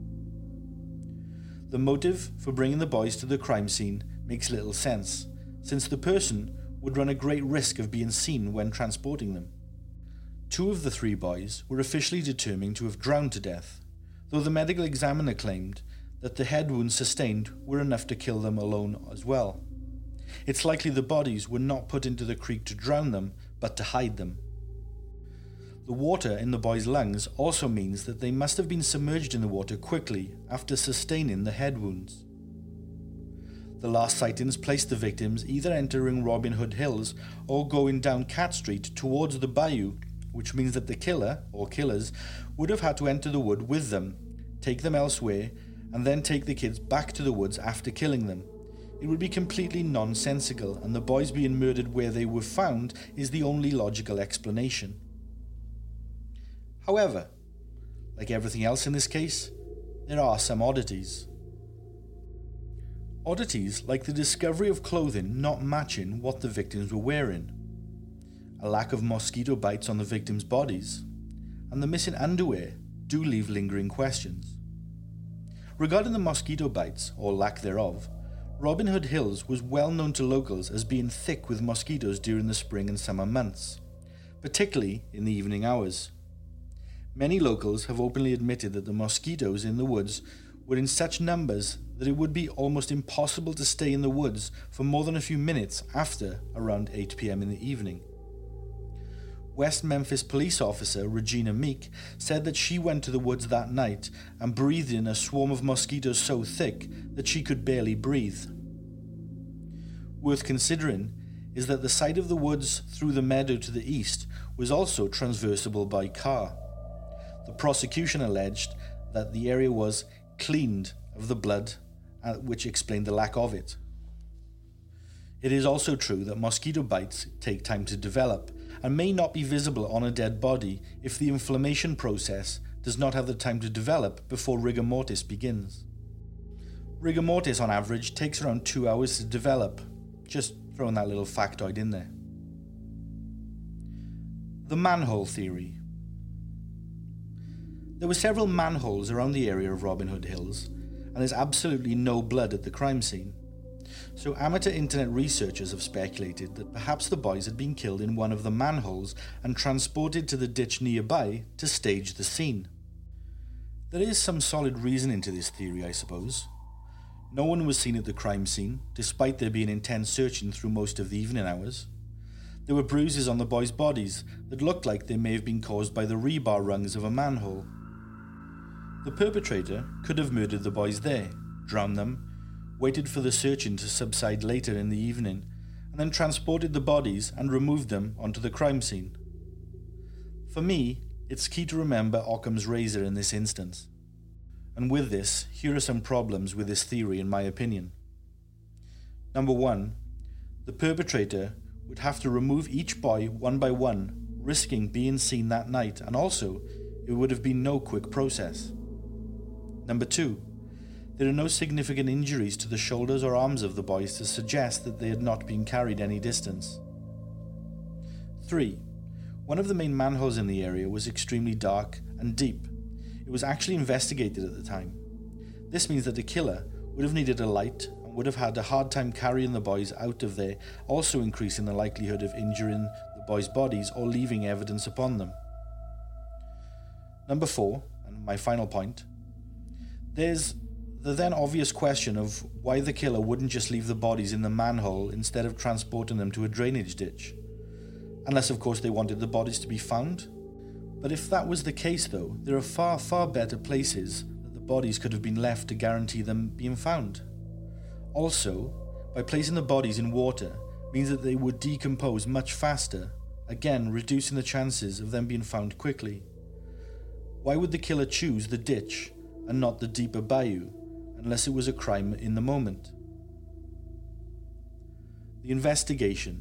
The motive for bringing the boys to the crime scene makes little sense, since the person would run a great risk of being seen when transporting them. 2 of the 3 boys were officially determined to have drowned to death, though the medical examiner claimed that the head wounds sustained were enough to kill them alone as well. It's likely the bodies were not put into the creek to drown them, but to hide them. The water in the boys' lungs also means that they must have been submerged in the water quickly after sustaining the head wounds. The last sightings placed the victims either entering Robin Hood Hills or going down Cat Street towards the bayou, which means that the killer, or killers, would have had to enter the wood with them, take them elsewhere, and then take the kids back to the woods after killing them. It would be completely nonsensical, and the boys being murdered where they were found is the only logical explanation. However, like everything else in this case, there are some oddities. Oddities like the discovery of clothing not matching what the victims were wearing, a lack of mosquito bites on the victims' bodies, and the missing underwear do leave lingering questions. Regarding the mosquito bites, or lack thereof, Robin Hood Hills was well known to locals as being thick with mosquitoes during the spring and summer months, particularly in the evening hours. Many locals have openly admitted that the mosquitoes in the woods were in such numbers that it would be almost impossible to stay in the woods for more than a few minutes after around 8 p.m. in the evening. West Memphis police officer Regina Meek said that she went to the woods that night and breathed in a swarm of mosquitoes so thick that she could barely breathe. Worth considering is that the side of the woods through the meadow to the east was also transversable by car. The prosecution alleged that the area was cleaned of the blood, which explained the lack of it. It is also true that mosquito bites take time to develop and may not be visible on a dead body if the inflammation process does not have the time to develop before rigor mortis begins. Rigor mortis on average takes around 2 hours to develop, just throwing that little factoid in there. The manhole theory. There were several manholes around the area of Robin Hood Hills, and there's absolutely no blood at the crime scene. So amateur internet researchers have speculated that perhaps the boys had been killed in one of the manholes and transported to the ditch nearby to stage the scene. There is some solid reasoning to this theory, I suppose. No one was seen at the crime scene, despite there being intense searching through most of the evening hours. There were bruises on the boys' bodies that looked like they may have been caused by the rebar rungs of a manhole. The perpetrator could have murdered the boys there, drowned them, waited for the searching to subside later in the evening, and then transported the bodies and removed them onto the crime scene. For me, it's key to remember Occam's razor in this instance. And with this, here are some problems with this theory in my opinion. Number 1, the perpetrator would have to remove each boy one by one, risking being seen that night, and also, it would have been no quick process. Number 2, there are no significant injuries to the shoulders or arms of the boys to suggest that they had not been carried any distance. 3, one of the main manholes in the area was extremely dark and deep. It was actually investigated at the time. This means that the killer would have needed a light and would have had a hard time carrying the boys out of there, also increasing the likelihood of injuring the boys' bodies or leaving evidence upon them. Number 4, and my final point, there's the then obvious question of why the killer wouldn't just leave the bodies in the manhole instead of transporting them to a drainage ditch. Unless, of course, they wanted the bodies to be found. But if that was the case, though, there are far, far better places that the bodies could have been left to guarantee them being found. Also, by placing the bodies in water means that they would decompose much faster, again reducing the chances of them being found quickly. Why would the killer choose the ditch and not the deeper bayou, unless it was a crime in the moment? The investigation.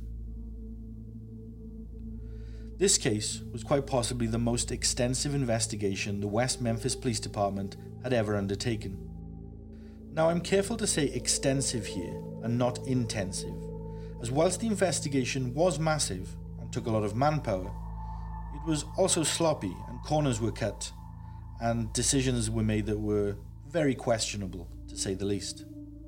This case was quite possibly the most extensive investigation the West Memphis Police Department had ever undertaken. Now, I'm careful to say extensive here and not intensive, as whilst the investigation was massive and took a lot of manpower, it was also sloppy and corners were cut and decisions were made that were very questionable, to say the least.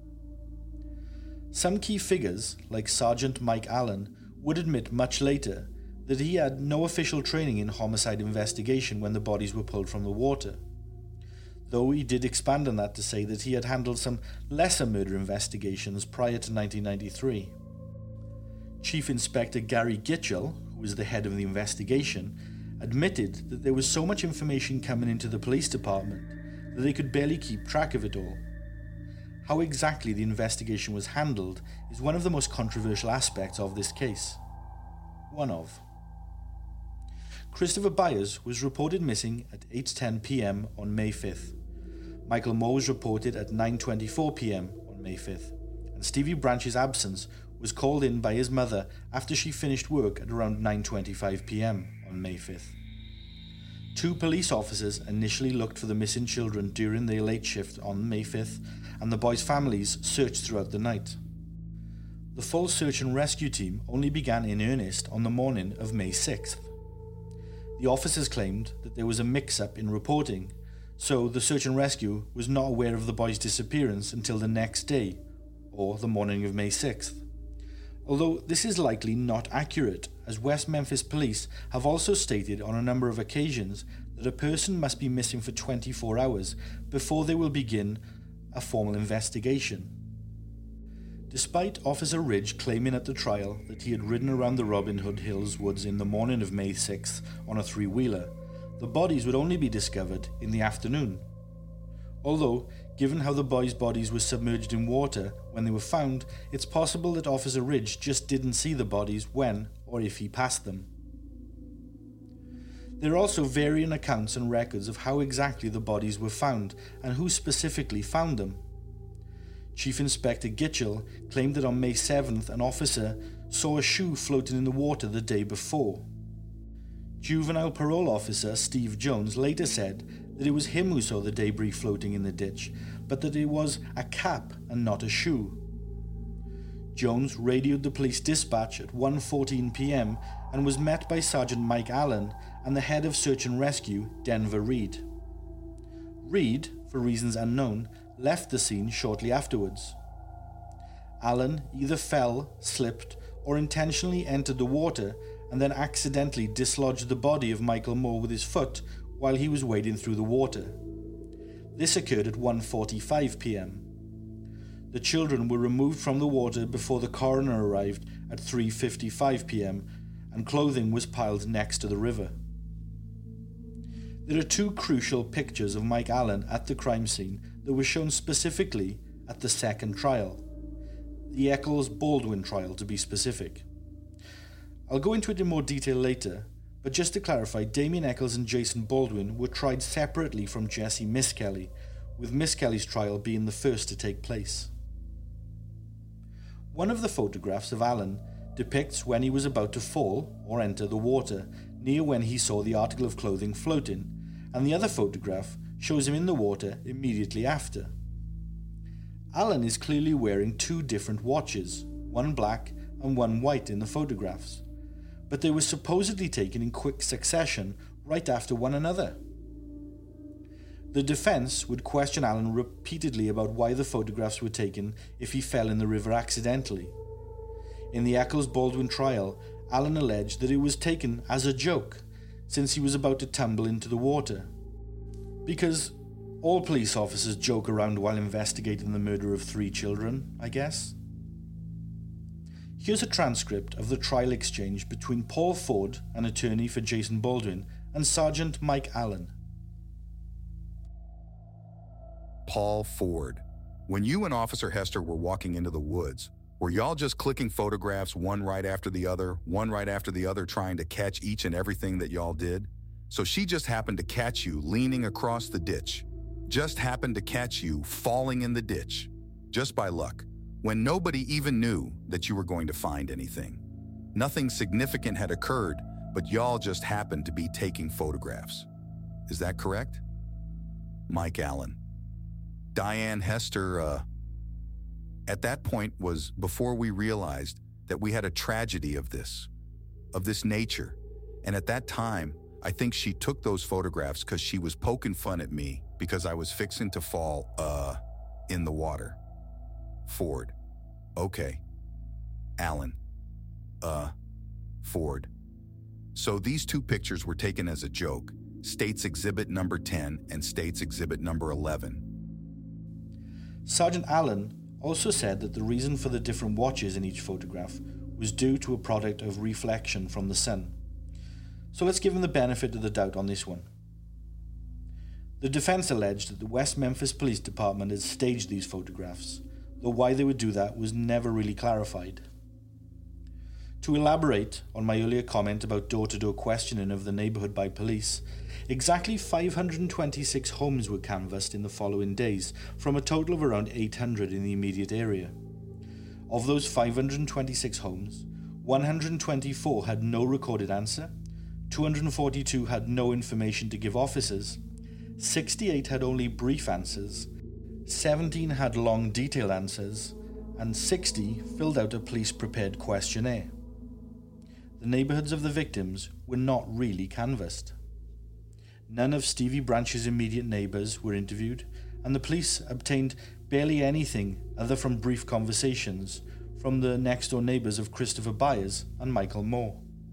Some key figures, like Sergeant Mike Allen, would admit much later that he had no official training in homicide investigation when the bodies were pulled from the water, though he did expand on that to say that he had handled some lesser murder investigations prior to 1993. Chief Inspector Gary Gitchell, who was the head of the investigation, admitted that there was so much information coming into the police department that they could barely keep track of it all. How exactly the investigation was handled is one of the most controversial aspects of this case. One of. Christopher Byers was reported missing at 8:10 p.m. on May 5th. Michael Moore was reported at 9:24 p.m. on May 5th, and Stevie Branch's absence was called in by his mother after she finished work at around 9:25 p.m. on May 5th. 2 police officers initially looked for the missing children during their late shift on May 5th, and the boys' families searched throughout the night. The full search and rescue team only began in earnest on the morning of May 6th. The officers claimed that there was a mix-up in reporting, so the search and rescue was not aware of the boys' disappearance until the next day, or the morning of May 6th. Although this is likely not accurate, as West Memphis Police have also stated on a number of occasions that a person must be missing for 24 hours before they will begin a formal investigation. Despite Officer Ridge claiming at the trial that he had ridden around the Robin Hood Hills woods in the morning of May 6th on a 3-wheeler, the bodies would only be discovered in the afternoon. Although, given how the boys' bodies were submerged in water when they were found, it's possible that Officer Ridge just didn't see the bodies when or if he passed them. There are also varying accounts and records of how exactly the bodies were found and who specifically found them. Chief Inspector Gitchell claimed that on May 7th an officer saw a shoe floating in the water the day before. Juvenile parole officer Steve Jones later said that it was him who saw the debris floating in the ditch, but that it was a cap and not a shoe. Jones radioed the police dispatch at 1:14 p.m. and was met by Sergeant Mike Allen and the head of search and rescue, Denver Reed. Reed, for reasons unknown, left the scene shortly afterwards. Allen either fell, slipped, or intentionally entered the water and then accidentally dislodged the body of Michael Moore with his foot while he was wading through the water. This occurred at 1:45 p.m. The children were removed from the water before the coroner arrived at 3:55 p.m. and clothing was piled next to the river. There are two crucial pictures of Mike Allen at the crime scene that were shown specifically at the second trial, the Eccles-Baldwin trial to be specific. I'll go into it in more detail later, but just to clarify, Damien Eccles and Jason Baldwin were tried separately from Jesse Miskelly, with Miskelly's trial being the first to take place. One of the photographs of Allen depicts when he was about to fall or enter the water, near when he saw the article of clothing floating, and the other photograph shows him in the water immediately after. Allen is clearly wearing two different watches, one black and one white in the photographs, but they were supposedly taken in quick succession right after one another. The defense would question Allen repeatedly about why the photographs were taken if he fell in the river accidentally. In the Eccles-Baldwin trial, Allen alleged that it was taken as a joke since he was about to tumble into the water. Because all police officers joke around while investigating the murder of 3 children, I guess. Here's a transcript of the trial exchange between Paul Ford, an attorney for Jason Baldwin, and Sergeant Mike Allen. Paul Ford, when you and Officer Hester were walking into the woods, were y'all just clicking photographs one right after the other, trying to catch each and everything that y'all did? So she just happened to catch you leaning across the ditch, just happened to catch you falling in the ditch, just by luck, when nobody even knew that you were going to find anything. Nothing significant had occurred, but y'all just happened to be taking photographs. Is that correct? Mike Allen. Diane Hester, at that point was before we realized that we had a tragedy of this nature. And at that time, I think she took those photographs because she was poking fun at me because I was fixing to fall, in the water. Ford. Okay. Allen. Ford. So these two pictures were taken as a joke, State's Exhibit number 10 and State's Exhibit number 11. Sergeant Allen also said that the reason for the different watches in each photograph was due to a product of reflection from the sun. So let's give him the benefit of the doubt on this one. The defense alleged that the West Memphis Police Department had staged these photographs, though why they would do that was never really clarified. To elaborate on my earlier comment about door-to-door questioning of the neighborhood by police, exactly 526 homes were canvassed in the following days, from a total of around 800 in the immediate area. Of those 526 homes, 124 had no recorded answer, 242 had no information to give officers, 68 had only brief answers, 17 had long detailed answers, and 60 filled out a police-prepared questionnaire. The neighborhoods of the victims were not really canvassed. None of Stevie Branch's immediate neighbors were interviewed, and the police obtained barely anything other from brief conversations from the next-door neighbors of Christopher Byers and Michael Moore.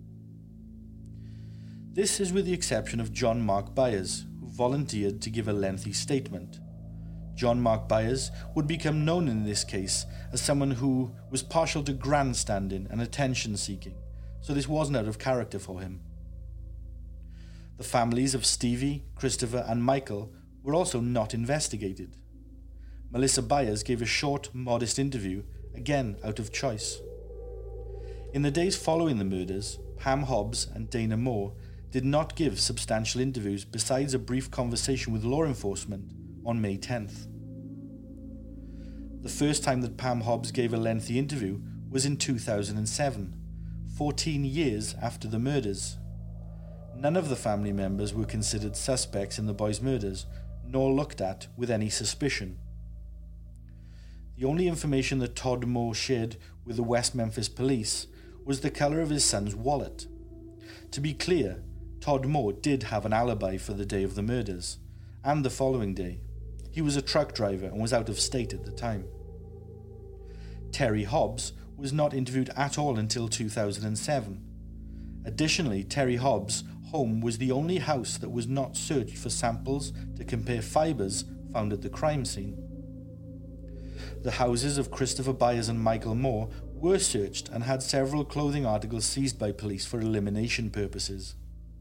This is with the exception of John Mark Byers, who volunteered to give a lengthy statement. John Mark Byers would become known in this case as someone who was partial to grandstanding and attention-seeking, so this wasn't out of character for him. The families of Stevie, Christopher, and Michael were also not investigated. Melissa Byers gave a short, modest interview, again out of choice. In the days following the murders, Pam Hobbs and Dana Moore did not give substantial interviews besides a brief conversation with law enforcement on May 10th. The first time that Pam Hobbs gave a lengthy interview was in 2007, 14 years after the murders. None of the family members were considered suspects in the boys' murders, nor looked at with any suspicion. The only information that Todd Moore shared with the West Memphis police was the colour of his son's wallet. To be clear, Todd Moore did have an alibi for the day of the murders, and the following day. He was a truck driver and was out of state at the time. Terry Hobbs was not interviewed at all until 2007. Additionally, Terry Hobbs' home was the only house that was not searched for samples to compare fibres found at the crime scene. The houses of Christopher Byers and Michael Moore were searched and had several clothing articles seized by police for elimination purposes.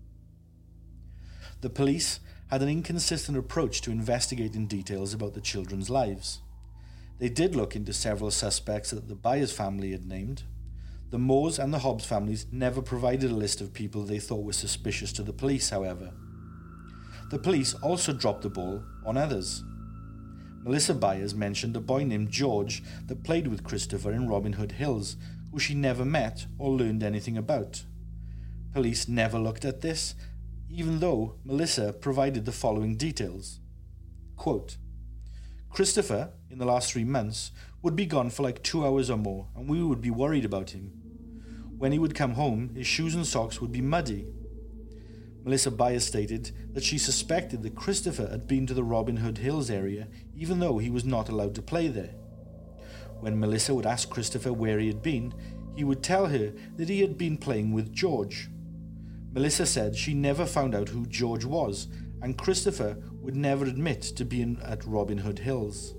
The police had an inconsistent approach to investigating details about the children's lives. They did look into several suspects that the Byers family had named. The Moores and the Hobbs families never provided a list of people they thought were suspicious to the police, however. The police also dropped the ball on others. Melissa Byers mentioned a boy named George that played with Christopher in Robin Hood Hills, who she never met or learned anything about. Police never looked at this, even though Melissa provided the following details. Quote, Christopher, in the last 3 months, would be gone for like 2 hours or more, and we would be worried about him. When he would come home, his shoes and socks would be muddy. Melissa Byers stated that she suspected that Christopher had been to the Robin Hood Hills area, even though he was not allowed to play there. When Melissa would ask Christopher where he had been, he would tell her that he had been playing with George. Melissa said she never found out who George was, and Christopher would never admit to being at Robin Hood Hills.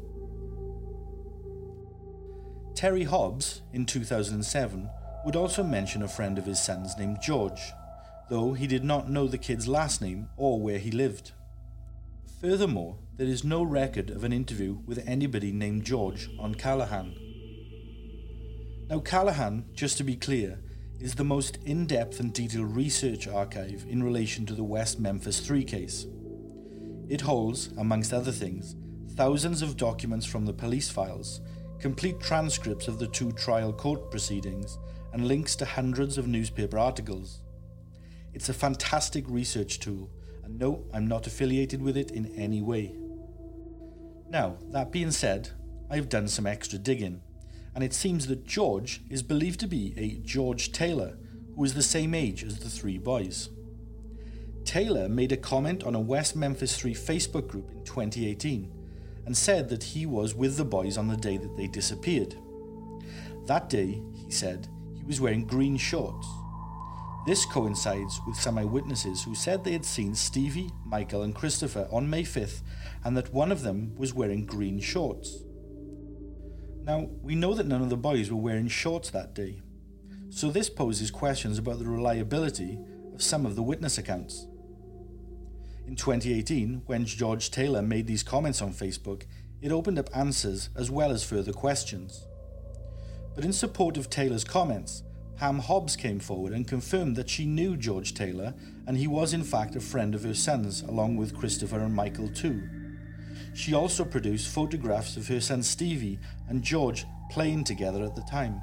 Terry Hobbs, in 2007, would also mention a friend of his son's named George, though he did not know the kid's last name or where he lived. Furthermore, there is no record of an interview with anybody named George on Callahan. Now, Callahan, just to be clear, is the most in-depth and detailed research archive in relation to the West Memphis 3 case. It holds, amongst other things, thousands of documents from the police files, complete transcripts of the 2 trial court proceedings, and links to hundreds of newspaper articles. It's a fantastic research tool, and no, I'm not affiliated with it in any way. Now, that being said, I've done some extra digging, and it seems that George is believed to be a George Taylor, who is the same age as the 3 boys. Taylor made a comment on a West Memphis 3 Facebook group in 2018, and said that he was with the boys on the day that they disappeared. That day, he said, he was wearing green shorts. This coincides with some eyewitnesses who said they had seen Stevie, Michael and Christopher on May 5th and that one of them was wearing green shorts. Now, we know that none of the boys were wearing shorts that day, so this poses questions about the reliability of some of the witness accounts. In 2018, when George Taylor made these comments on Facebook, it opened up answers as well as further questions. But in support of Taylor's comments, Pam Hobbs came forward and confirmed that she knew George Taylor and he was in fact a friend of her son's, along with Christopher and Michael too. She also produced photographs of her son Stevie and George playing together at the time.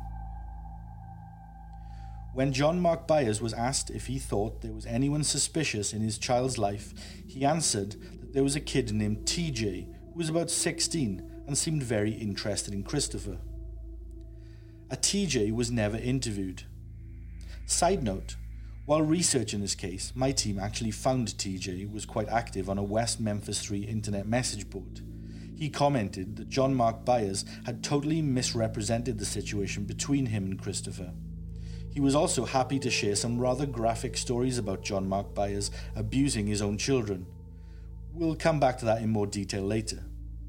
When John Mark Byers was asked if he thought there was anyone suspicious in his child's life, he answered that there was a kid named TJ who was about 16 and seemed very interested in Christopher. A TJ was never interviewed. Side note, while researching this case, my team actually found TJ was quite active on a West Memphis 3 internet message board. He commented that John Mark Byers had totally misrepresented the situation between him and Christopher. He was also happy to share some rather graphic stories about John Mark Byers abusing his own children. We'll come back to that in more detail later.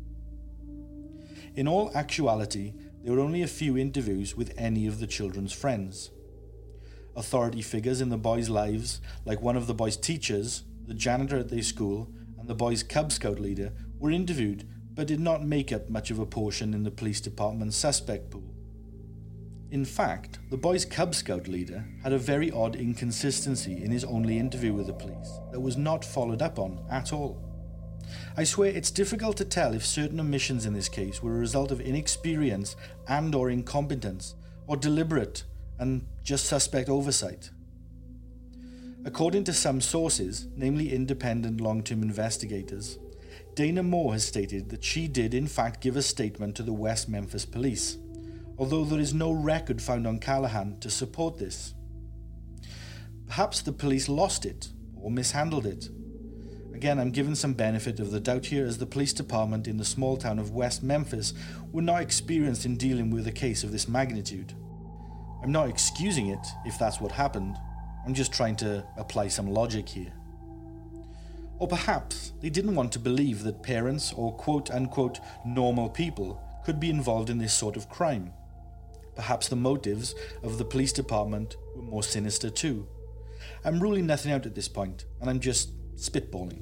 In all actuality, there were only a few interviews with any of the children's friends. Authority figures in the boys' lives, like one of the boys' teachers, the janitor at their school, and the boys' Cub Scout leader, were interviewed but did not make up much of a portion in the police department's suspect pool. In fact, the boy's Cub Scout leader had a very odd inconsistency in his only interview with the police that was not followed up on at all. I swear it's difficult to tell if certain omissions in this case were a result of inexperience and or incompetence, or deliberate and just suspect oversight. According to some sources, namely independent long-term investigators, Dana Moore has stated that she did in fact give a statement to the West Memphis Police, although there is no record found on Callahan to support this. Perhaps the police lost it or mishandled it. Again, I'm given some benefit of the doubt here, as the police department in the small town of West Memphis were not experienced in dealing with a case of this magnitude. I'm not excusing it if that's what happened. I'm just trying to apply some logic here. Or perhaps they didn't want to believe that parents or quote-unquote normal people could be involved in this sort of crime. Perhaps the motives of the police department were more sinister too. I'm ruling nothing out at this point, and I'm just spitballing.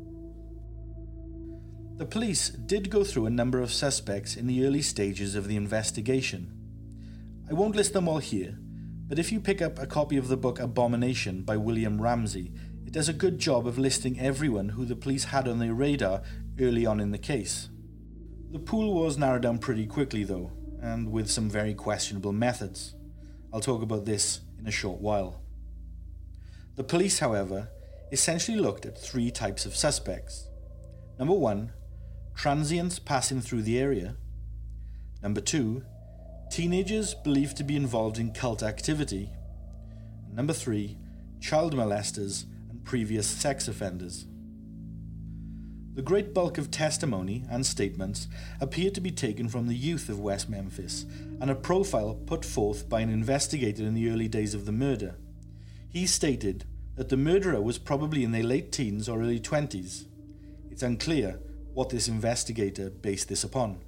The police did go through a number of suspects in the early stages of the investigation. I won't list them all here, but if you pick up a copy of the book Abomination by William Ramsey, it does a good job of listing everyone who the police had on their radar early on in the case. The pool was narrowed down pretty quickly though, and with some very questionable methods. I'll talk about this in a short while. The police, however, essentially looked at three types of suspects. Number 1, transients passing through the area. Number 2, teenagers believed to be involved in cult activity. And number 3, child molesters and previous sex offenders. The great bulk of testimony and statements appeared to be taken from the youth of West Memphis, and a profile put forth by an investigator in the early days of the murder. He stated that the murderer was probably in their late teens or early 20s. It's unclear what this investigator based this upon.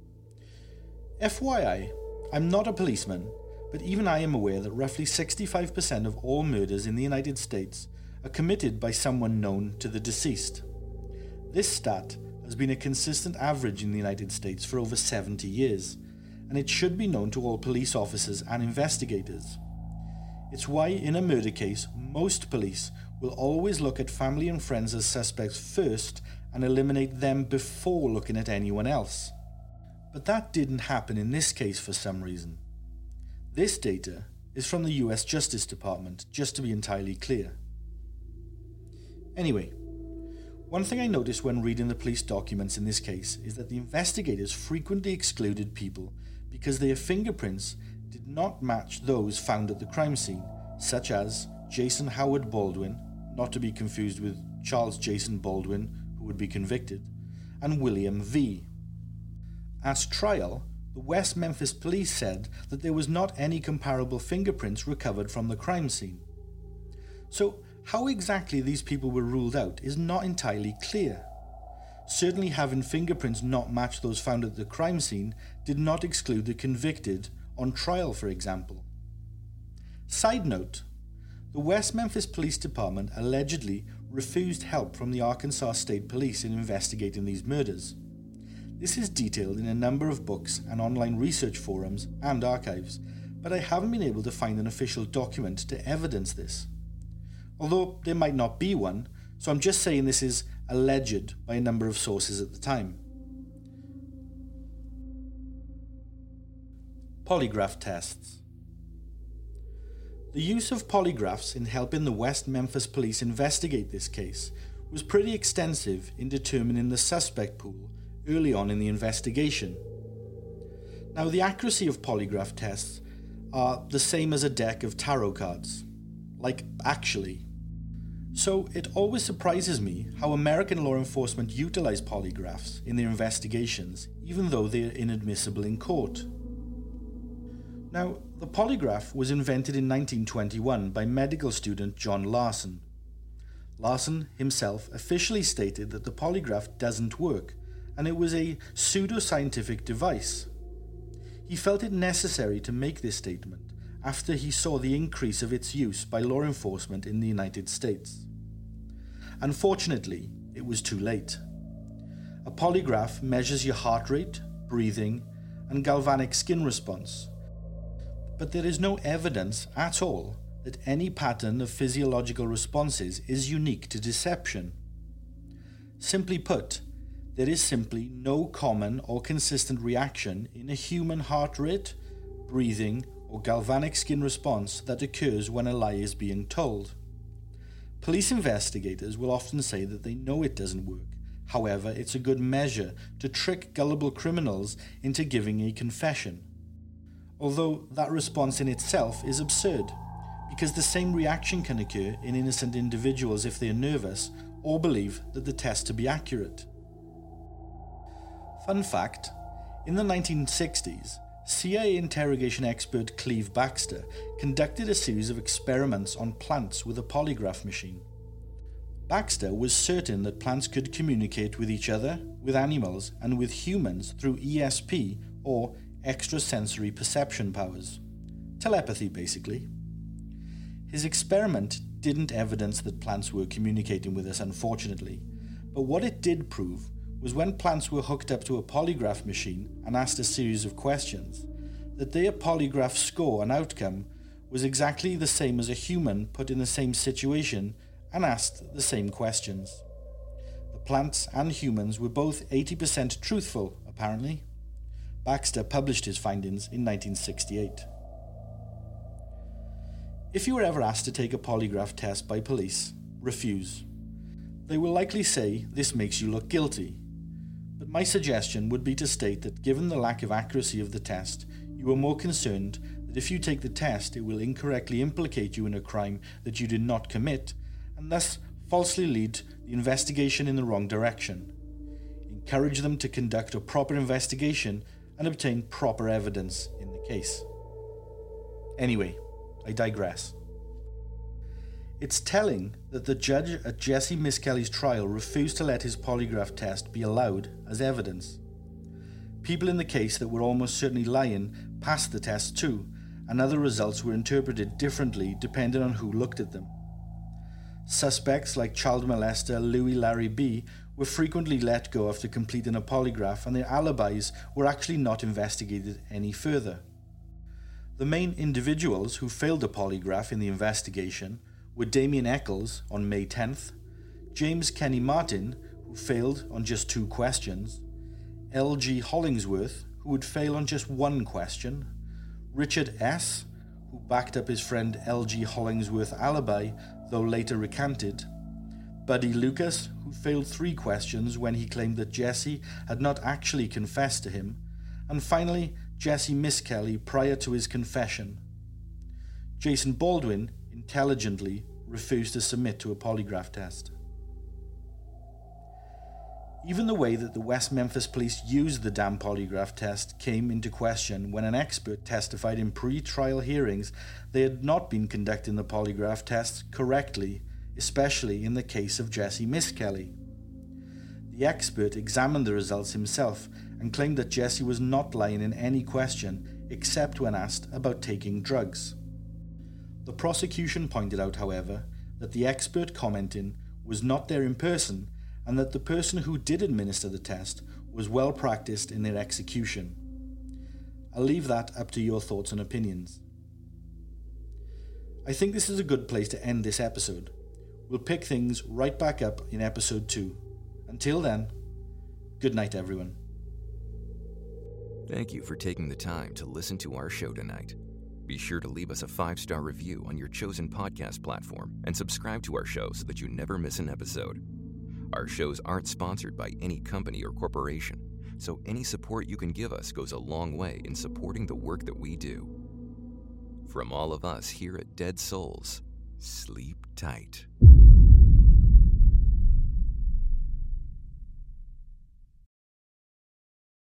FYI, I'm not a policeman, but even I am aware that roughly 65% of all murders in the United States are committed by someone known to the deceased. This stat has been a consistent average in the United States for over 70 years, and it should be known to all police officers and investigators. It's why in a murder case, most police will always look at family and friends as suspects first and eliminate them before looking at anyone else. But that didn't happen in this case for some reason. This data is from the US Justice Department, just to be entirely clear. Anyway, one thing I noticed when reading the police documents in this case is that the investigators frequently excluded people because their fingerprints did not match those found at the crime scene, such as Jason Howard Baldwin, not to be confused with Charles Jason Baldwin, who would be convicted, and William V. At trial, the West Memphis Police said that there was not any comparable fingerprints recovered from the crime scene. So, how exactly these people were ruled out is not entirely clear. Certainly having fingerprints not match those found at the crime scene did not exclude the convicted on trial, for example. Side note, the West Memphis Police Department allegedly refused help from the Arkansas State Police in investigating these murders. This is detailed in a number of books and online research forums and archives, but I haven't been able to find an official document to evidence this. Although there might not be one, so I'm just saying this is alleged by a number of sources at the time. Polygraph tests. The use of polygraphs in helping the West Memphis Police investigate this case was pretty extensive in determining the suspect pool early on in the investigation. Now, the accuracy of polygraph tests are the same as a deck of tarot cards. Like, actually. So it always surprises me how American law enforcement utilize polygraphs in their investigations, even though they are inadmissible in court. Now, the polygraph was invented in 1921 by medical student John Larson. Larson himself officially stated that the polygraph doesn't work, and it was a pseudo-scientific device. He felt it necessary to make this statement after he saw the increase of its use by law enforcement in the United States. Unfortunately, it was too late. A polygraph measures your heart rate, breathing, and galvanic skin response. but there is no evidence at all that any pattern of physiological responses is unique to deception. Simply put, there is simply no common or consistent reaction in a human heart rate, breathing, or galvanic skin response that occurs when a lie is being told. Police investigators will often say that they know it doesn't work. However, it's a good measure to trick gullible criminals into giving a confession. Although that response in itself is absurd, because the same reaction can occur in innocent individuals if they are nervous or believe that the test to be accurate. Fun fact, in the 1960s, CIA interrogation expert Cleve Baxter conducted a series of experiments on plants with a polygraph machine. Baxter was certain that plants could communicate with each other, with animals, and with humans through ESP, or extrasensory perception powers. Telepathy, basically. His experiment didn't evidence that plants were communicating with us, unfortunately, but what it did prove was when plants were hooked up to a polygraph machine and asked a series of questions, that their polygraph score and outcome was exactly the same as a human put in the same situation and asked the same questions. The plants and humans were both 80% truthful, apparently. Baxter published his findings in 1968. If you were ever asked to take a polygraph test by police, refuse. They will likely say this makes you look guilty. But my suggestion would be to state that given the lack of accuracy of the test, you are more concerned that if you take the test it will incorrectly implicate you in a crime that you did not commit, and thus falsely lead the investigation in the wrong direction. Encourage them to conduct a proper investigation and obtain proper evidence in the case. Anyway, I digress. It's telling that the judge at Jesse Miskelly's trial refused to let his polygraph test be allowed as evidence. People in the case that were almost certainly lying passed the test too, and other results were interpreted differently depending on who looked at them. Suspects like child molester Louis Larry B were frequently let go after completing a polygraph, and their alibis were actually not investigated any further. The main individuals who failed a polygraph in the investigation were Damien Eccles on May 10th, James Kenny Martin, who failed on just 2 questions, L.G. Hollingsworth, who would fail on just 1 question, Richard S., who backed up his friend L.G. Hollingsworth's alibi, though later recanted, Buddy Lucas, who failed 3 questions when he claimed that Jesse had not actually confessed to him, and finally, Jesse Miskelly prior to his confession. Jason Baldwin intelligently refused to submit to a polygraph test. Even the way that the West Memphis police used the damn polygraph test came into question when an expert testified in pre-trial hearings they had not been conducting the polygraph tests correctly, especially in the case of Jesse Miskelly. The expert examined the results himself and claimed that Jesse was not lying in any question except when asked about taking drugs. The prosecution pointed out, however, that the expert commenting was not there in person and that the person who did administer the test was well practiced in their execution. I'll leave that up to your thoughts and opinions. I think this is a good place to end this episode. We'll pick things right back up in episode 2. Until then, good night, everyone. Thank you for taking the time to listen to our show tonight. Be sure to leave us a 5-star review on your chosen podcast platform and subscribe to our show so that you never miss an episode. Our shows aren't sponsored by any company or corporation, so any support you can give us goes a long way in supporting the work that we do. From all of us here at Dead Souls, sleep tight.